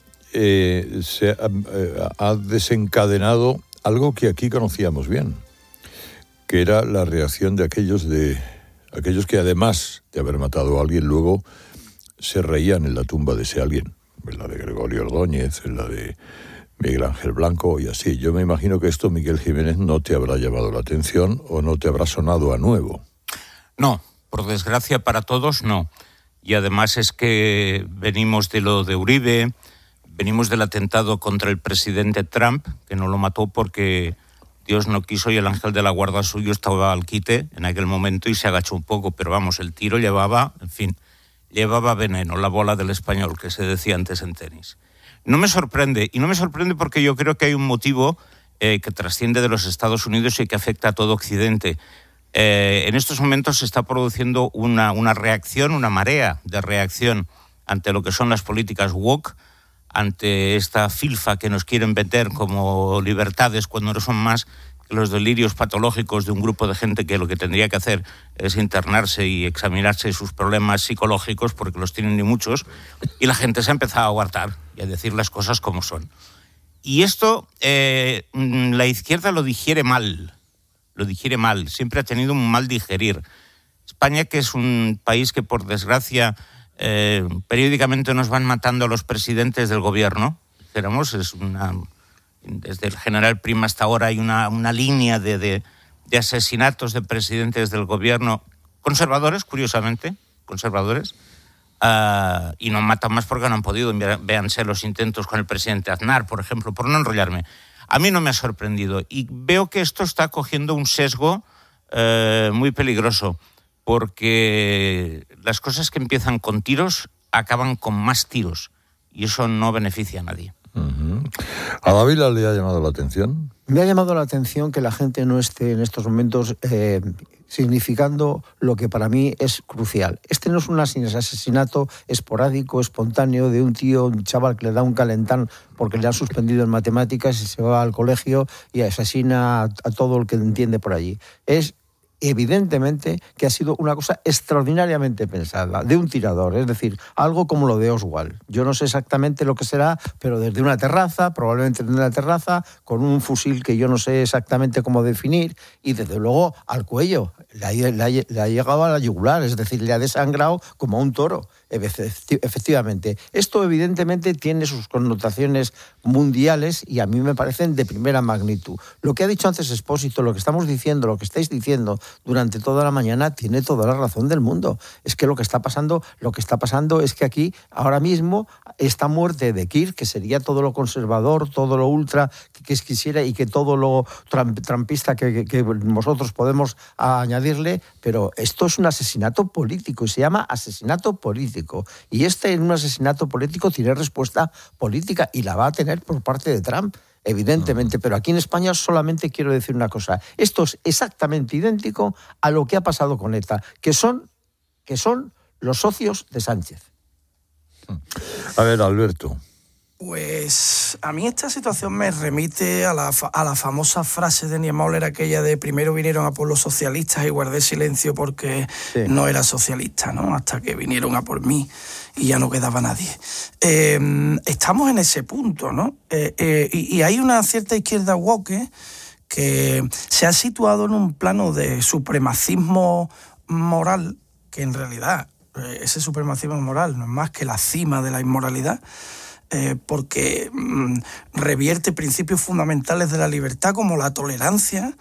ha desencadenado algo que aquí conocíamos bien, que era la reacción de aquellos que, además de haber matado a alguien, luego se reían en la tumba de ese alguien, en la de Gregorio Ordóñez, en la de Miguel Ángel Blanco y así. Yo me imagino que esto, Miquel Jiménez, no te habrá llamado la atención o no te habrá sonado a nuevo. No, por desgracia para todos no. Y además es que venimos de lo de Uribe, venimos del atentado contra el presidente Trump, que no lo mató porque Dios no quiso y el ángel de la guarda suyo estaba al quite en aquel momento y se agachó un poco, pero vamos, el tiro llevaba veneno, la bola del español, que se decía antes en tenis. No me sorprende porque yo creo que hay un motivo que trasciende de los Estados Unidos y que afecta a todo Occidente. En estos momentos se está produciendo una reacción, una marea de reacción ante lo que son las políticas woke, ante esta filfa que nos quieren meter como libertades cuando no son más que los delirios patológicos de un grupo de gente que lo que tendría que hacer es internarse y examinarse sus problemas psicológicos, porque los tienen ni muchos, y la gente se ha empezado a hartar y a decir las cosas como son. Y esto la izquierda lo digiere mal, siempre ha tenido un mal digerir. España, que es un país que por desgracia periódicamente nos van matando a los presidentes del gobierno, dijéramos, desde el general Prima hasta ahora hay una línea de asesinatos de presidentes del gobierno, conservadores, curiosamente, y no matan más porque no han podido. Véanse los intentos con el presidente Aznar, por ejemplo, por no enrollarme. A mí no me ha sorprendido y veo que esto está cogiendo un sesgo muy peligroso, porque las cosas que empiezan con tiros acaban con más tiros y eso no beneficia a nadie. Uh-huh. ¿A Dávila le ha llamado la atención? Me ha llamado la atención que la gente no esté en estos momentos significando lo que para mí es crucial. Este no es un asesinato esporádico, espontáneo, de un tío, un chaval que le da un calentán porque le han suspendido en matemáticas y se va al colegio y asesina a todo el que entiende por allí. Es evidentemente que ha sido una cosa extraordinariamente pensada, de un tirador, es decir, algo como lo de Oswald. Yo no sé exactamente lo que será, pero desde una terraza, probablemente desde una terraza, con un fusil que yo no sé exactamente cómo definir, y desde luego al cuello. Le ha llegado a la yugular, es decir, le ha desangrado como a un toro. Efectivamente. Esto evidentemente tiene sus connotaciones mundiales y a mí me parecen de primera magnitud. Lo que ha dicho antes Expósito, lo que estamos diciendo, lo que estáis diciendo durante toda la mañana, tiene toda la razón del mundo. Es que lo que está pasando es que aquí, ahora mismo, esta muerte de Kirk, que sería todo lo conservador, todo lo ultra que quisiera y que todo lo trampista que vosotros podemos añadirle, pero esto es un asesinato político y se llama asesinato político. Y en un asesinato político tiene respuesta política y la va a tener por parte de Trump, evidentemente. Pero aquí en España solamente quiero decir una cosa. Esto es exactamente idéntico a lo que ha pasado con ETA, que son los socios de Sánchez. A ver, Alberto. Pues a mí esta situación me remite a la famosa frase de Niemöller, aquella de primero vinieron a por los socialistas y guardé silencio porque no era socialista, ¿no? Hasta que vinieron a por mí y ya no quedaba nadie. Estamos en ese punto, ¿no? Y hay una cierta izquierda woke que se ha situado en un plano de supremacismo moral, que en realidad ese supremacismo moral no es más que la cima de la inmoralidad, porque revierte principios fundamentales de la libertad como la tolerancia,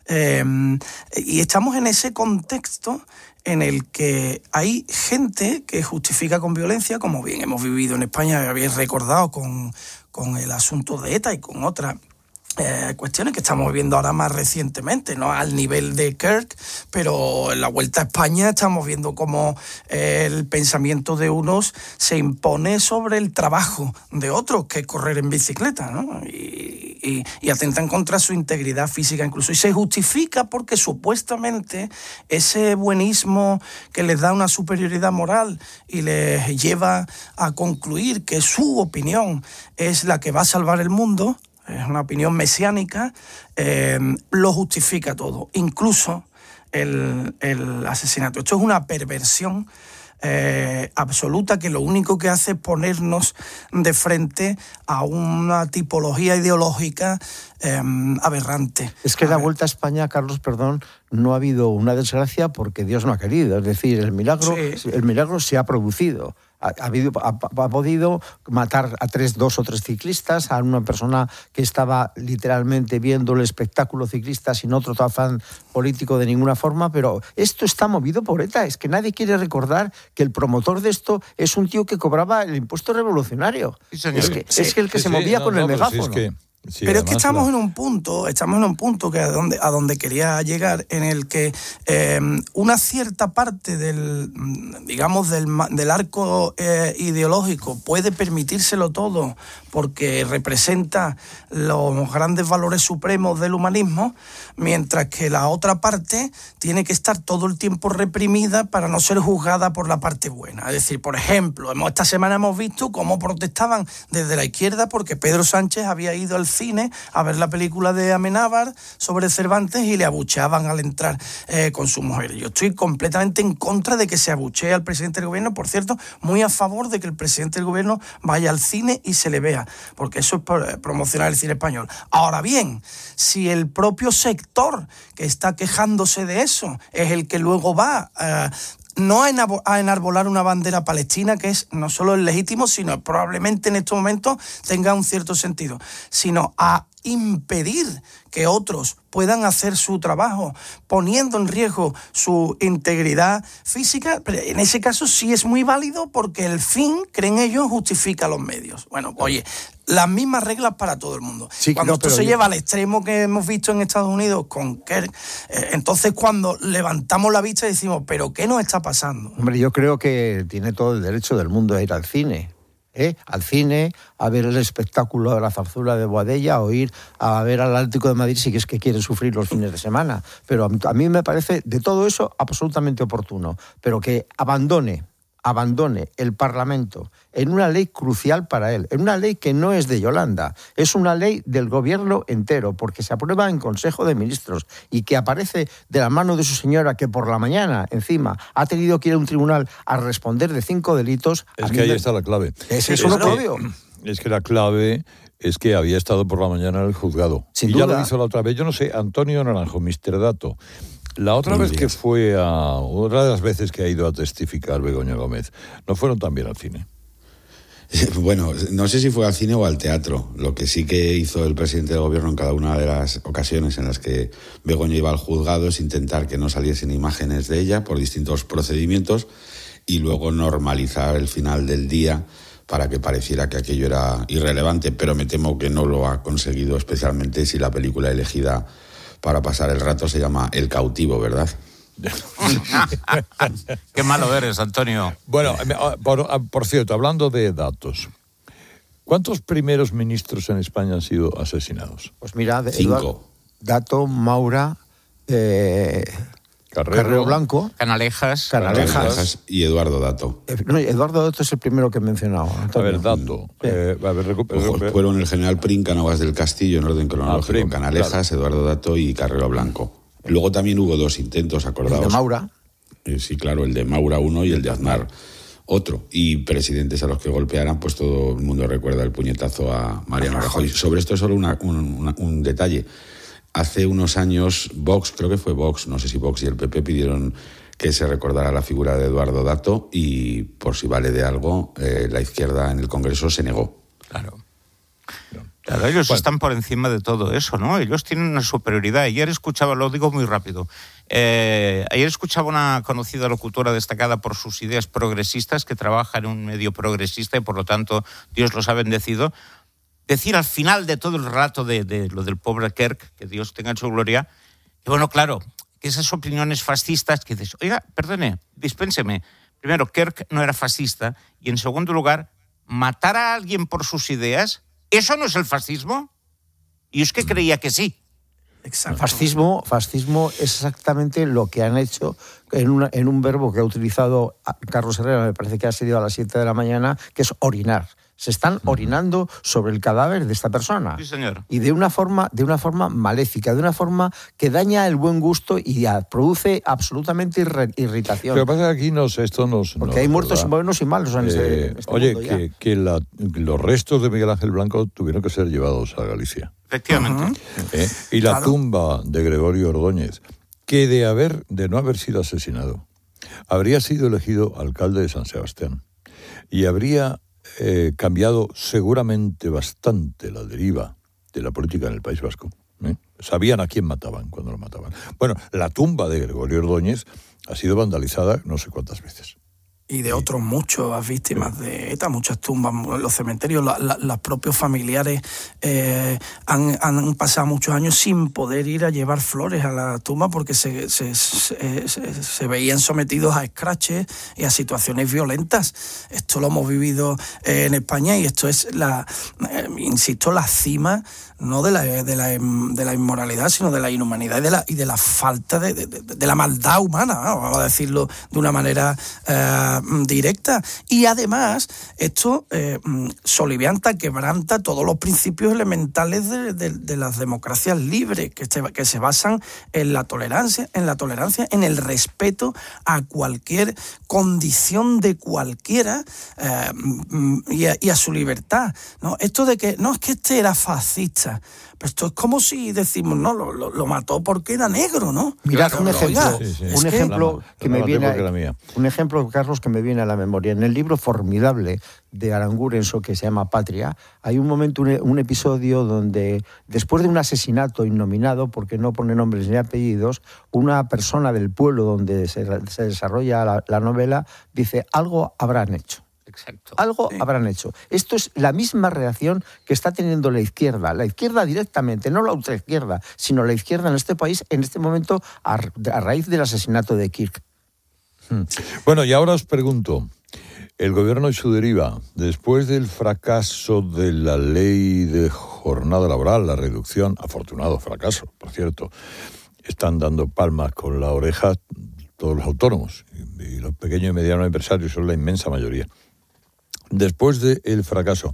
y estamos en ese contexto en el que hay gente que justifica con violencia, como bien hemos vivido en España, habéis recordado con el asunto de ETA y con otras cuestiones que estamos viendo ahora más recientemente, no al nivel de Kirk, pero en la Vuelta a España estamos viendo cómo el pensamiento de unos se impone sobre el trabajo de otros, que es correr en bicicleta, ¿no? Y atentan contra su integridad física incluso, y se justifica porque supuestamente ese buenismo que les da una superioridad moral y les lleva a concluir que su opinión es la que va a salvar el mundo, es una opinión mesiánica, lo justifica todo, incluso el asesinato. Esto es una perversión absoluta que lo único que hace es ponernos de frente a una tipología ideológica aberrante. Es que la Vuelta a España, Carlos, perdón, no ha habido una desgracia porque Dios no ha querido. Es decir, el milagro se ha producido. Ha podido matar a dos o tres ciclistas, a una persona que estaba literalmente viendo el espectáculo ciclista sin otro afán político de ninguna forma, pero esto está movido por ETA. Es que nadie quiere recordar que el promotor de esto es un tío que cobraba el impuesto revolucionario. Sí, es que el que se movía con el megáfono. Sí, pero es que estamos en un punto que a donde quería llegar, en el que una cierta parte del arco ideológico puede permitírselo todo porque representa los grandes valores supremos del humanismo, mientras que la otra parte tiene que estar todo el tiempo reprimida para no ser juzgada por la parte buena. Es decir, por ejemplo, esta semana hemos visto cómo protestaban desde la izquierda porque Pedro Sánchez había ido al cine a ver la película de Amenábar sobre Cervantes y le abucheaban al entrar con su mujer. Yo estoy completamente en contra de que se abuchee al presidente del gobierno, por cierto, muy a favor de que el presidente del gobierno vaya al cine y se le vea, porque eso es promocionar el cine español. Ahora bien, si el propio sector que está quejándose de eso es el que luego va no a enarbolar una bandera palestina, que es no solo el legítimo, sino probablemente en estos momentos tenga un cierto sentido, sino a impedir que otros puedan hacer su trabajo, poniendo en riesgo su integridad física, pero en ese caso sí es muy válido porque el fin, creen ellos, justifica los medios. Bueno, oye, las mismas reglas para todo el mundo. Sí, cuando esto se lleva al extremo que hemos visto en Estados Unidos con Kirk, entonces cuando levantamos la vista decimos, ¿pero qué nos está pasando? Hombre, yo creo que tiene todo el derecho del mundo a ir al cine. al cine, a ver el espectáculo de la zarzuela de Boadella o ir a ver al Atlético de Madrid si es que quieren sufrir los fines de semana. Pero a mí me parece de todo eso absolutamente oportuno, pero que abandone el Parlamento en una ley crucial para él, en una ley que no es de Yolanda, es una ley del gobierno entero, porque se aprueba en Consejo de Ministros y que aparece de la mano de su señora, que por la mañana, encima, ha tenido que ir a un tribunal a responder de 5 delitos. Es que ahí está la clave. Eso es lo obvio. Es que la clave es que había estado por la mañana en el juzgado. Sin duda. Ya lo duda. hizo la otra vez. Yo no sé, Antonio Naranjo, Mr. Dato. La otra vez que otra de las veces que ha ido a testificar Begoña Gómez, no fueron también al cine. Bueno, no sé si fue al cine o al teatro. Lo que sí que hizo el presidente del gobierno en cada una de las ocasiones en las que Begoña iba al juzgado es intentar que no saliesen imágenes de ella por distintos procedimientos y luego normalizar el final del día para que pareciera que aquello era irrelevante, pero me temo que no lo ha conseguido, especialmente si la película elegida para pasar el rato se llama El cautivo, ¿verdad? Qué malo eres, Antonio. Bueno, por cierto, hablando de datos, ¿cuántos primeros ministros en España han sido asesinados? Pues mira, 5. Dato, Maura, Carrero Blanco, Canalejas y Eduardo Dato. Eduardo Dato es el primero que he mencionado, Antonio. A ver, Dato. Fueron el general Prín, Cánovas del Castillo, en orden cronológico, Canalejas, claro. Eduardo Dato y Carrero Blanco. Luego también hubo 2 intentos, acordados. El de Maura. Sí, claro, el de Maura 1 y el de Aznar otro. Y presidentes a los que golpearan, pues todo el mundo recuerda el puñetazo a Mariano Rajoy. Sobre esto solo un detalle. Hace unos años Vox, creo que fue Vox, no sé si Vox y el PP pidieron que se recordara la figura de Eduardo Dato y, por si vale de algo, la izquierda en el Congreso se negó. Claro, ellos están por encima de todo eso, ¿no? Ellos tienen una superioridad. Ayer escuchaba, lo digo muy rápido, ayer escuchaba una conocida locutora destacada por sus ideas progresistas, que trabaja en un medio progresista y por lo tanto Dios los ha bendecido, decir al final de todo el relato de lo del pobre Kirk, que Dios tenga en su gloria, que bueno, claro, que esas opiniones fascistas que dices, oiga, perdone, dispénseme, primero, Kirk no era fascista y en segundo lugar, matar a alguien por sus ideas, ¿eso no es el fascismo? Y es que creía que sí. Exacto. Fascismo es exactamente lo que han hecho en un verbo que ha utilizado Carlos Herrera, me parece que ha sido a las 7 de la mañana, que es orinar. Se están orinando sobre el cadáver de esta persona. Sí, señor. Y de una forma maléfica, de una forma que daña el buen gusto y produce absolutamente irritación. Lo que pasa es que aquí porque hay muertos buenos y malos en este oye, mundo que los restos de Miguel Ángel Blanco tuvieron que ser llevados a Galicia. Efectivamente. Y la tumba de Gregorio Ordóñez, que de no haber sido asesinado, habría sido elegido alcalde de San Sebastián y habría cambiado seguramente bastante la deriva de la política en el País Vasco. Sabían a quién mataban cuando lo mataban. Bueno, la tumba de Gregorio Ordóñez ha sido vandalizada no sé cuántas veces. Y de otros muchos víctimas de ETA, muchas tumbas en los cementerios. Los propios familiares han pasado muchos años sin poder ir a llevar flores a la tumba porque se veían sometidos a escraches y a situaciones violentas. Esto lo hemos vivido en España y esto es insisto, la cima no de la inmoralidad, sino de la inhumanidad y de la falta de la maldad humana, ¿no? Vamos a decirlo de una manera directa. Y además, esto solivianta, quebranta todos los principios elementales de las democracias libres, que se basan en la tolerancia, en el respeto a cualquier condición de cualquiera y a su libertad, ¿no? Esto de que, no, es que este era fascista. Pero esto es como si decimos, no, lo mató porque era negro, ¿no? Mirad un ejemplo, Carlos, que me viene a la memoria. En el libro formidable de Aranguren que se llama Patria, hay un momento, un episodio donde, después de un asesinato innominado, porque no pone nombres ni apellidos, una persona del pueblo donde se desarrolla la novela dice, algo habrán hecho. Exacto. Algo habrán hecho. Esto es la misma reacción que está teniendo la izquierda directamente, no la ultraizquierda, sino la izquierda en este país, en este momento, a raíz del asesinato de Kirk. Bueno, y ahora os pregunto, El gobierno y su deriva, después del fracaso de la ley de jornada laboral, la reducción, afortunado fracaso, por cierto, están dando palmas con la oreja todos los autónomos, y los pequeños y medianos empresarios son la inmensa mayoría. Después del fracaso,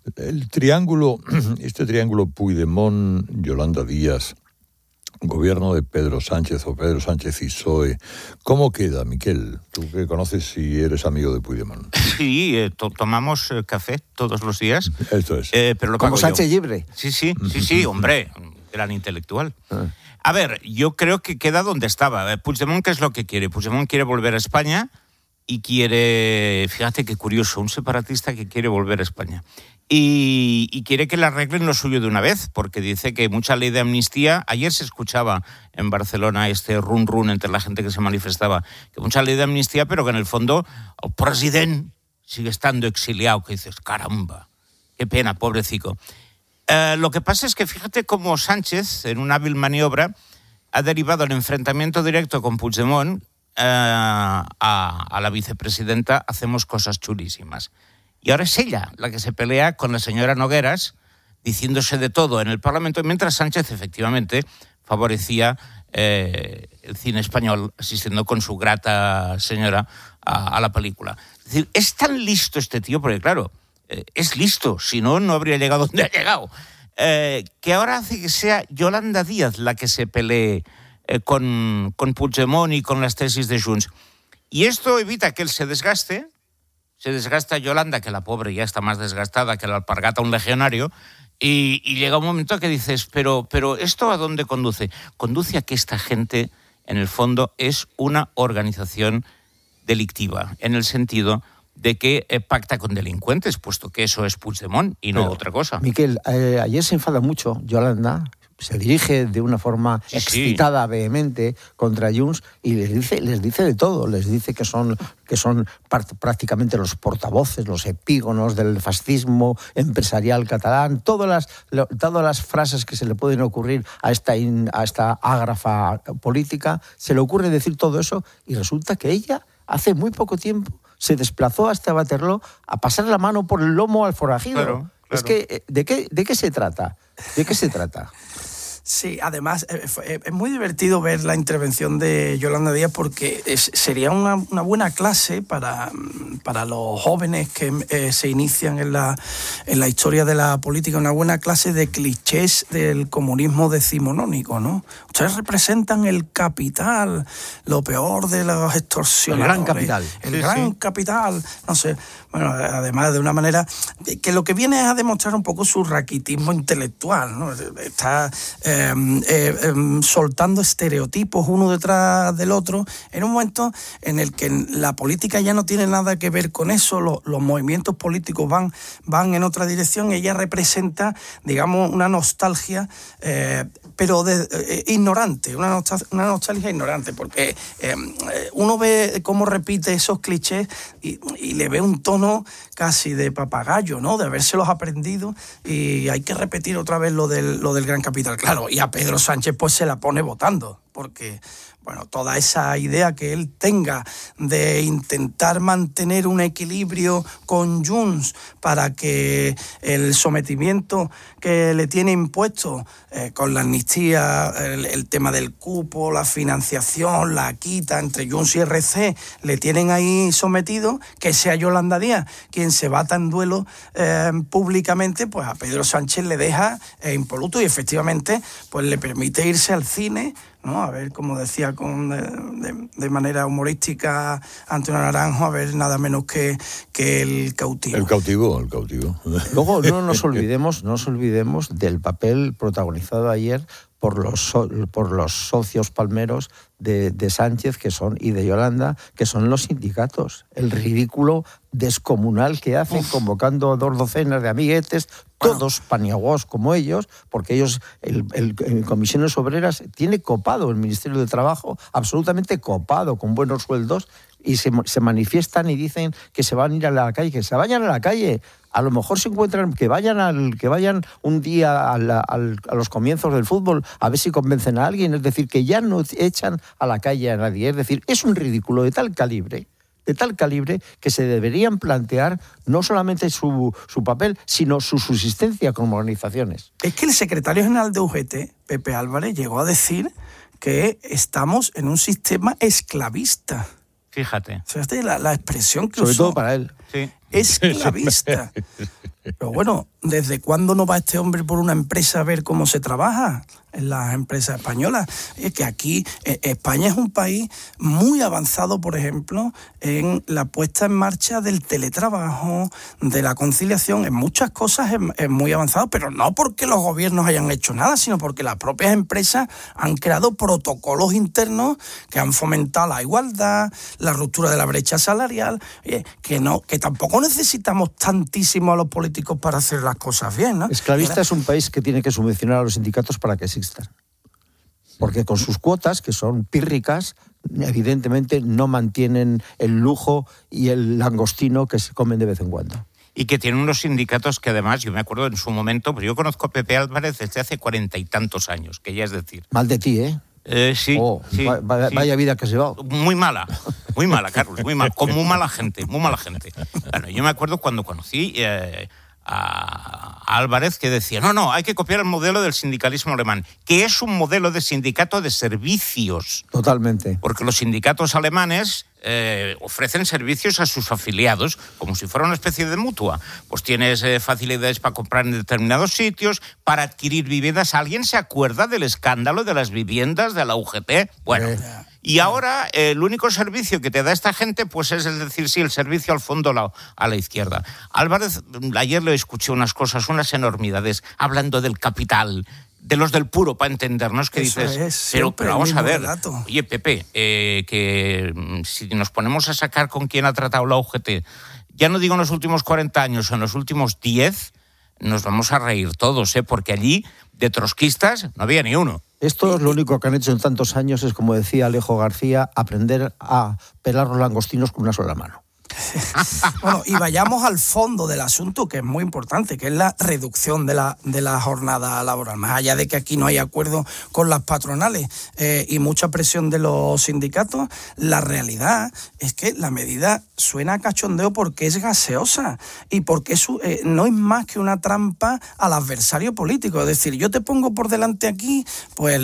este triángulo Puigdemont-Yolanda Díaz, gobierno de Pedro Sánchez o Pedro Sánchez y PSOE, ¿cómo queda, Miquel? Tú que conoces si eres amigo de Puigdemont. Sí, tomamos café todos los días. Esto es. Pero lo como Sánchez yo. Llibre. Sí, hombre, gran intelectual. A ver, yo creo que queda donde estaba. Puigdemont, ¿qué es lo que quiere? Puigdemont quiere volver a España y quiere, fíjate qué curioso, un separatista que quiere volver a España. Y quiere que le arreglen lo suyo de una vez, porque dice que mucha ley de amnistía, ayer se escuchaba en Barcelona este run entre la gente que se manifestaba, que mucha ley de amnistía, pero que en el fondo el presidente sigue estando exiliado, que dices, caramba, qué pena, pobrecito. Lo que pasa es que fíjate cómo Sánchez, en una hábil maniobra, ha derivado el enfrentamiento directo con Puigdemont a la vicepresidenta, hacemos cosas chulísimas. Y ahora es ella la que se pelea con la señora Nogueras, diciéndose de todo en el Parlamento, mientras Sánchez efectivamente favorecía el cine español, asistiendo con su grata señora a la película. Es decir, es tan listo este tío, porque claro, es listo, si no, no habría llegado donde ha llegado, que ahora hace que sea Yolanda Díaz la que se pelee con Puigdemont y con las tesis de Junts. Y esto evita que él se desgaste. Se desgasta Yolanda, que la pobre ya está más desgastada que la alpargata un legionario, y llega un momento que dices, pero ¿esto a dónde conduce? Conduce a que esta gente, en el fondo, es una organización delictiva, en el sentido de que pacta con delincuentes, puesto que eso es Puigdemont y no otra cosa. Miquel, ayer se enfada mucho Yolanda, se dirige de una forma excitada, vehemente, contra Junts y les dice de todo. Les dice que son prácticamente los portavoces, los epígonos del fascismo empresarial catalán. Todas las frases que se le pueden ocurrir a esta ágrafa política, se le ocurre decir todo eso y resulta que ella, hace muy poco tiempo, se desplazó hasta Waterloo a pasar la mano por el lomo al forajido. Claro. Es que, ¿de qué se trata? ¿De qué se trata? Sí, además es muy divertido ver la intervención de Yolanda Díaz porque sería una buena clase para los jóvenes que se inician en la historia de la política, una buena clase de clichés del comunismo decimonónico, ¿no? Ustedes representan el capital, lo peor de los extorsionadores. El gran capital. El gran capital, no sé. Bueno, además de una manera que lo que viene es a demostrar un poco su raquitismo intelectual, ¿no? Está soltando estereotipos uno detrás del otro en un momento en el que la política ya no tiene nada que ver con eso, los movimientos políticos van en otra dirección. Ella representa, digamos, una nostalgia pero ignorante, una nostalgia ignorante, porque uno ve cómo repite esos clichés y le ve un tono casi de papagayo, ¿no? De habérselos aprendido, y hay que repetir otra vez lo del gran capital. Claro, y a Pedro Sánchez pues se la pone votando, porque bueno, toda esa idea que él tenga de intentar mantener un equilibrio con Junts para que el sometimiento que le tiene impuesto con la amnistía, el tema del cupo, la financiación, la quita entre Junts y RC, le tienen ahí sometido, que sea Yolanda Díaz quien se bata en duelo públicamente, pues a Pedro Sánchez le deja impoluto y efectivamente pues le permite irse al cine, ¿no? A ver, como decía de manera humorística Antonio Naranjo, a ver nada menos que el cautivo. El cautivo. Luego no nos olvidemos del papel protagonizado ayer por los socios palmeros de Sánchez y de Yolanda, que son los sindicatos. El ridículo descomunal que hacen convocando a 2 docenas de amiguetes, todos paniaguados como ellos, porque ellos, el Comisiones Obreras, tiene copado el Ministerio de Trabajo, absolutamente copado, con buenos sueldos, y se manifiestan y dicen que se van a ir a la calle, que se vayan a la calle. A lo mejor se encuentran, que vayan un día a los comienzos del fútbol a ver si convencen a alguien, es decir, que ya no echan a la calle a nadie. Es decir, es un ridículo de tal calibre de tal calibre que se deberían plantear no solamente su papel, sino su subsistencia como organizaciones. Es que el secretario general de UGT, Pepe Álvarez, llegó a decir que estamos en un sistema esclavista. Fíjate. O sea, la expresión que sobre usó. Todo para él. Sí. Esclavista. Pero bueno, ¿desde cuándo no va este hombre por una empresa a ver cómo se trabaja en las empresas españolas? Es que aquí España es un país muy avanzado, por ejemplo, en la puesta en marcha del teletrabajo, de la conciliación, en muchas cosas es muy avanzado, pero no porque los gobiernos hayan hecho nada, sino porque las propias empresas han creado protocolos internos que han fomentado la igualdad, la ruptura de la brecha salarial, que tampoco necesitamos tantísimo a los políticos para hacer las cosas bien, ¿no? Esclavista es un país que tiene que subvencionar a los sindicatos para que existan. Porque con sus cuotas, que son pírricas, evidentemente no mantienen el lujo y el langostino que se comen de vez en cuando. Y que tienen unos sindicatos que además, yo me acuerdo en su momento, pero yo conozco a Pepe Álvarez desde hace 40 y tantos años, que ya es decir... Mal de ti, ¿eh? Sí, sí, vaya vida que se va. Muy mala, Carlos, muy mala, con muy mala gente. Bueno, yo me acuerdo cuando conocí a Álvarez, que decía, no, hay que copiar el modelo del sindicalismo alemán, que es un modelo de sindicato de servicios. Totalmente. Porque los sindicatos alemanes ofrecen servicios a sus afiliados como si fuera una especie de mutua. Pues tienes facilidades para comprar en determinados sitios, para adquirir viviendas. ¿Alguien se acuerda del escándalo de las viviendas de la UGT? Bueno, y ahora el único servicio que te da esta gente pues es decir, sí, el servicio al fondo a la izquierda. Álvarez, ayer le escuché unas cosas, unas enormidades, hablando del capital, de los del puro, para entendernos, que eso dices, pero vamos a ver, relato. Oye, Pepe, que si nos ponemos a sacar con quién ha tratado la UGT, ya no digo en los últimos 40 años, en los últimos 10, nos vamos a reír todos, porque allí de trotskistas no había ni uno. Esto es lo único que han hecho en tantos años, es como decía Alejo García, aprender a pelar los langostinos con una sola mano. Bueno, y vayamos al fondo del asunto, que es muy importante, que es la reducción de la jornada laboral. Más allá de que aquí no hay acuerdo con las patronales y mucha presión de los sindicatos, la realidad es que la medida suena a cachondeo porque es gaseosa y porque no es más que una trampa al adversario político. Es decir, yo te pongo por delante aquí, pues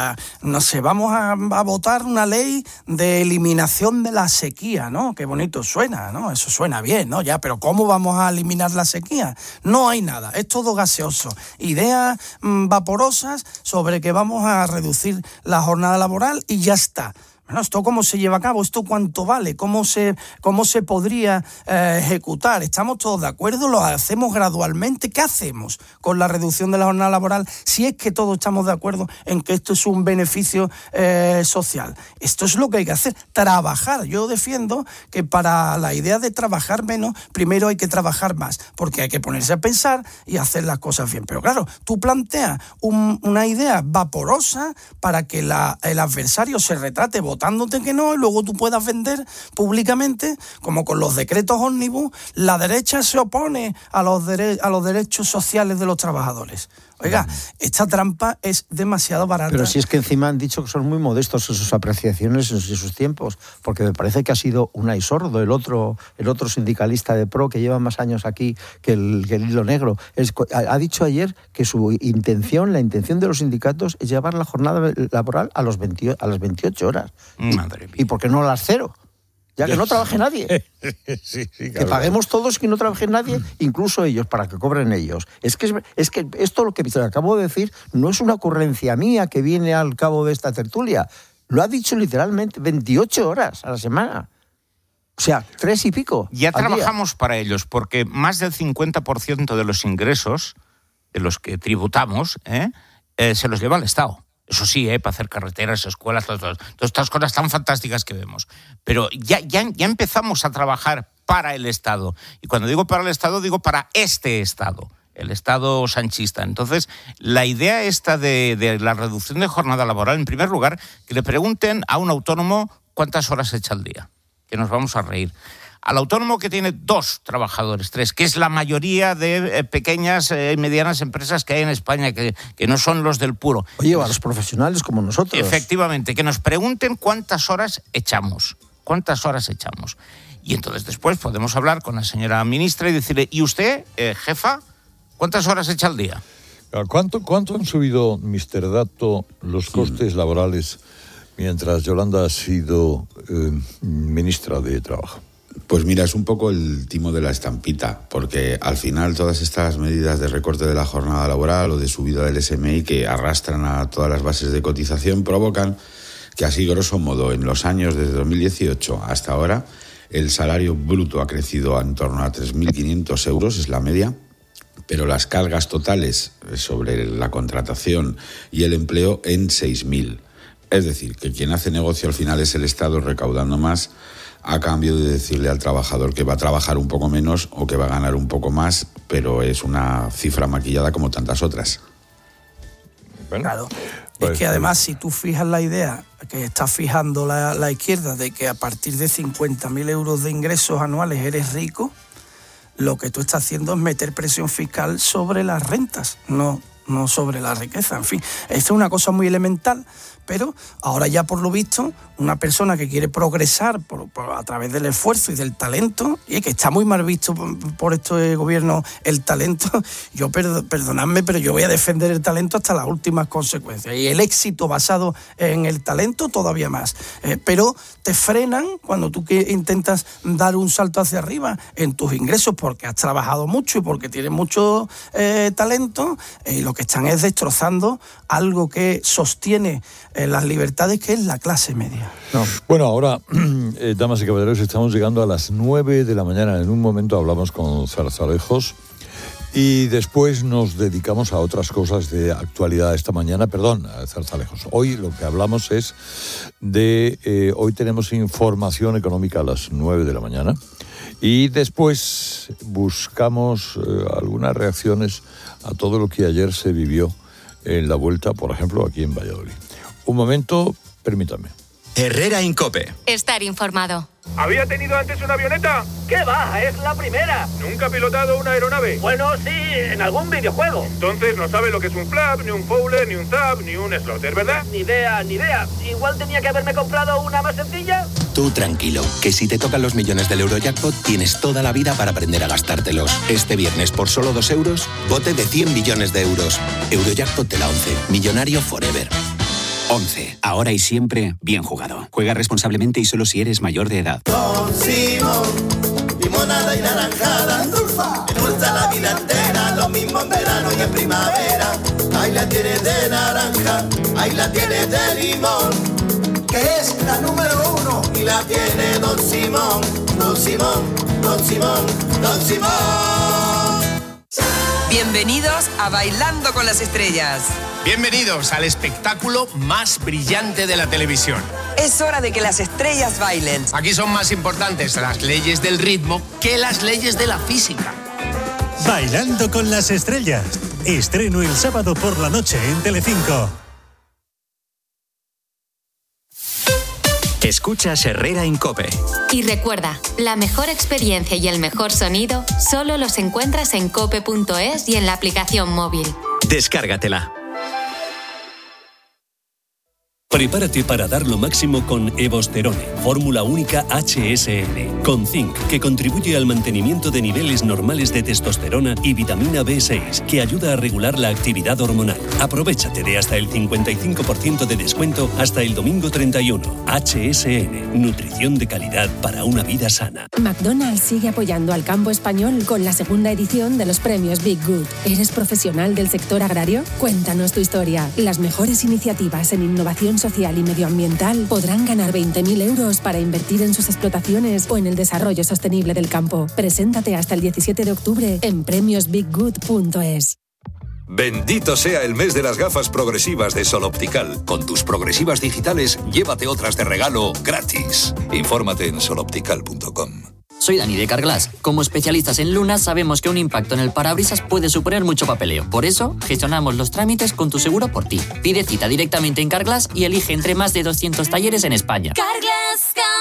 vamos a votar una ley de eliminación de la sequía, ¿no? Qué bonito suena, ¿no? Eso suena bien, ¿no? Ya, pero ¿cómo vamos a eliminar la sequía? No hay nada, es todo gaseoso. Ideas vaporosas sobre que vamos a reducir la jornada laboral y ya está. Bueno, ¿esto cómo se lleva a cabo? ¿Esto cuánto vale? ¿Cómo se podría ejecutar? ¿Estamos todos de acuerdo? ¿Lo hacemos gradualmente? ¿Qué hacemos con la reducción de la jornada laboral si es que todos estamos de acuerdo en que esto es un beneficio social? Esto es lo que hay que hacer, trabajar. Yo defiendo que para la idea de trabajar menos, primero hay que trabajar más, porque hay que ponerse a pensar y hacer las cosas bien. Pero claro, tú planteas una idea vaporosa para que el adversario se retrate votándote que no, y luego tú puedas vender públicamente, como con los decretos ómnibus, la derecha se opone a los derechos sociales de los trabajadores. Oiga, esta trampa es demasiado barata. Pero si es que encima han dicho que son muy modestos en sus apreciaciones en sus tiempos, porque me parece que ha sido Unai Sordo, el otro sindicalista de PRO que lleva más años aquí que el hilo negro. Ha dicho ayer que la intención de los sindicatos es llevar la jornada laboral a las 28 horas. Madre mía. ¿Y por qué no a las 0? Ya que no trabaje nadie. Sí, que paguemos todos y que no trabaje nadie, incluso ellos, para que cobren ellos. Es que esto, lo que te acabo de decir, no es una ocurrencia mía que viene al cabo de esta tertulia. Lo ha dicho literalmente 28 horas a la semana. O sea, 3 y pico. Ya trabajamos para ellos, porque más del 50% de los ingresos de los que tributamos se los lleva el Estado. Eso sí, para hacer carreteras, escuelas, todas estas cosas tan fantásticas que vemos. Pero ya empezamos a trabajar para el Estado. Y cuando digo para el Estado, digo para este Estado, el Estado sanchista. Entonces, la idea esta de la reducción de jornada laboral, en primer lugar, que le pregunten a un autónomo cuántas horas echa al día, que nos vamos a reír. Al autónomo que tiene 2 trabajadores, 3, que es la mayoría de pequeñas y medianas empresas que hay en España, que no son los del puro. Oye, a los profesionales como nosotros. Efectivamente, que nos pregunten cuántas horas echamos. ¿Cuántas horas echamos? Y entonces después podemos hablar con la señora ministra y decirle, ¿y usted, jefa, cuántas horas echa al día? ¿Cuánto han subido, Mr. Dato, los costes laborales mientras Yolanda ha sido ministra de Trabajo? Pues mira, es un poco el timo de la estampita, porque al final todas estas medidas de recorte de la jornada laboral o de subida del SMI que arrastran a todas las bases de cotización provocan que así, grosso modo, en los años desde 2018 hasta ahora, el salario bruto ha crecido en torno a 3.500 euros, es la media, pero las cargas totales sobre la contratación y el empleo en 6.000. Es decir, que quien hace negocio al final es el Estado recaudando más a cambio de decirle al trabajador que va a trabajar un poco menos o que va a ganar un poco más, pero es una cifra maquillada como tantas otras. Bueno, claro. Es que además, si tú fijas la idea que está fijando la izquierda de que a partir de 50.000 euros de ingresos anuales eres rico, lo que tú estás haciendo es meter presión fiscal sobre las rentas, no sobre la riqueza. En fin, esto es una cosa muy elemental, pero ahora ya por lo visto, una persona que quiere progresar a través del esfuerzo y del talento, y que está muy mal visto por este gobierno el talento, yo perdonadme, pero yo voy a defender el talento hasta las últimas consecuencias, y el éxito basado en el talento todavía más. Pero te frenan cuando tú intentas dar un salto hacia arriba en tus ingresos porque has trabajado mucho y porque tienes mucho talento, y lo que están es destrozando algo que sostiene las libertades, que es la clase media. No. Bueno, ahora, damas y caballeros, estamos llegando a las 9 de la mañana. En un momento hablamos con Zarzalejos y después nos dedicamos a otras cosas de actualidad esta mañana. Perdón, Zarzalejos. Hoy lo que hablamos es de... hoy tenemos información económica a las 9 de la mañana y después buscamos algunas reacciones a todo lo que ayer se vivió en la vuelta, por ejemplo, aquí en Valladolid. Un momento, permítame. Herrera Incope. Estar informado. ¿Había tenido antes una avioneta? ¿Qué va? Es la primera. ¿Nunca ha pilotado una aeronave? Bueno, sí, en algún videojuego. Entonces no sabe lo que es un flap, ni un fowler, ni un zap, ni un slotter, ¿verdad? Ni idea. Igual tenía que haberme comprado una más sencilla. Tú tranquilo, que si te tocan los millones del Eurojackpot, tienes toda la vida para aprender a gastártelos. Este viernes, por solo 2 euros, bote de 100 millones de euros. Eurojackpot de la 11. Millonario forever. 11. Ahora y siempre, bien jugado. Juega responsablemente y solo si eres mayor de edad. Don Simón, limonada y naranjada, endulza la vida entera, lo mismo en verano y en primavera. Ahí la tienes de naranja, ahí la tienes de limón, que es la número 1. Y la tiene Don Simón, Don Simón, Don Simón, Don Simón. Bienvenidos a Bailando con las Estrellas. Bienvenidos al espectáculo más brillante de la televisión. Es hora de que las estrellas bailen. Aquí son más importantes las leyes del ritmo que las leyes de la física. Bailando con las Estrellas. Estreno el sábado por la noche en Telecinco. Escuchas Herrera Incope. Y recuerda, la mejor experiencia y el mejor sonido solo los encuentras en cope.es y en la aplicación móvil. Descárgatela. Prepárate para dar lo máximo con Evosterone, fórmula única HSN, con zinc, que contribuye al mantenimiento de niveles normales de testosterona, y vitamina B6, que ayuda a regular la actividad hormonal. Aprovéchate de hasta el 55% de descuento hasta el domingo 31. HSN, nutrición de calidad para una vida sana. McDonald's sigue apoyando al campo español con la segunda edición de los premios Big Good. ¿Eres profesional del sector agrario? Cuéntanos tu historia. Las mejores iniciativas en innovación social y medioambiental podrán ganar 20.000 euros para invertir en sus explotaciones o en el desarrollo sostenible del campo. Preséntate hasta el 17 de octubre en premiosbiggood.es. Bendito sea el mes de las gafas progresivas de Sol Optical. Con tus progresivas digitales, llévate otras de regalo gratis. Infórmate en soloptical.com. Soy Dani de Carglass. Como especialistas en lunas sabemos que un impacto en el parabrisas puede suponer mucho papeleo. Por eso, gestionamos los trámites con tu seguro por ti. Pide cita directamente en Carglass y elige entre más de 200 talleres en España. Carglass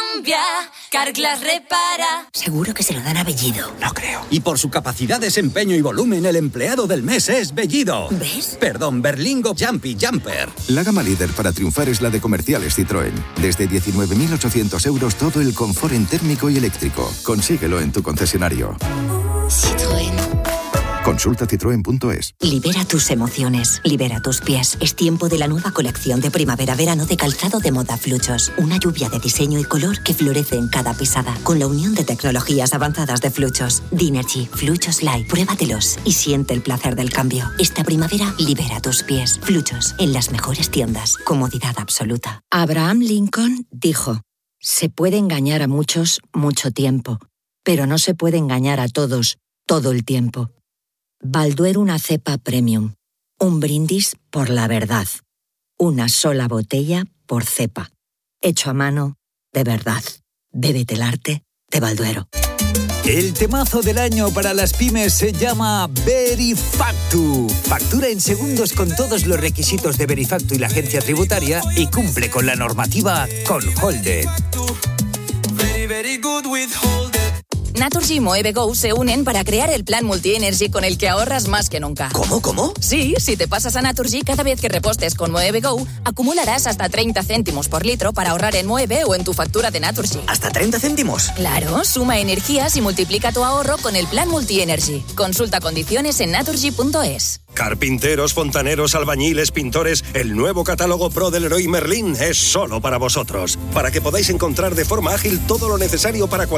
cambia, Carglass repara. Seguro que se lo dan a Bellido. No creo. Y por su capacidad, desempeño y volumen, el empleado del mes es Bellido. ¿Ves? Perdón, Berlingo Jumpy Jumper. La gama líder para triunfar es la de Comerciales Citroën. Desde 19.800 euros todo el confort en térmico y eléctrico. Consíguelo en tu concesionario. Citroën. Consulta citroen.es. Libera tus emociones, libera tus pies. Es tiempo de la nueva colección de primavera-verano de calzado de moda Fluchos. Una lluvia de diseño y color que florece en cada pisada. Con la unión de tecnologías avanzadas de Fluchos. Dinergy, Fluchos Light. Pruébatelos y siente el placer del cambio. Esta primavera, libera tus pies. Fluchos, en las mejores tiendas. Comodidad absoluta. Abraham Lincoln dijo: se puede engañar a muchos mucho tiempo, pero no se puede engañar a todos todo el tiempo. Balduero, una cepa premium. Un brindis por la verdad. Una sola botella por cepa. Hecho a mano, de verdad. Bébete el arte de Balduero. El temazo del año para las pymes se llama Verifactu. Factura en segundos con todos los requisitos de Verifactu y la agencia tributaria y cumple con la normativa con Holded. Naturgy y Moeve Go se unen para crear el plan Multi-Energy con el que ahorras más que nunca. ¿Cómo? Sí, si te pasas a Naturgy, cada vez que repostes con Moeve Go, acumularás hasta 30 céntimos por litro para ahorrar en Moeve o en tu factura de Naturgy. ¿Hasta 30 céntimos? Claro, suma energías y multiplica tu ahorro con el plan Multi-Energy. Consulta condiciones en naturgy.es. Carpinteros, fontaneros, albañiles, pintores, el nuevo catálogo Pro del Leroy Merlin es solo para vosotros. Para que podáis encontrar de forma ágil todo lo necesario para cualquier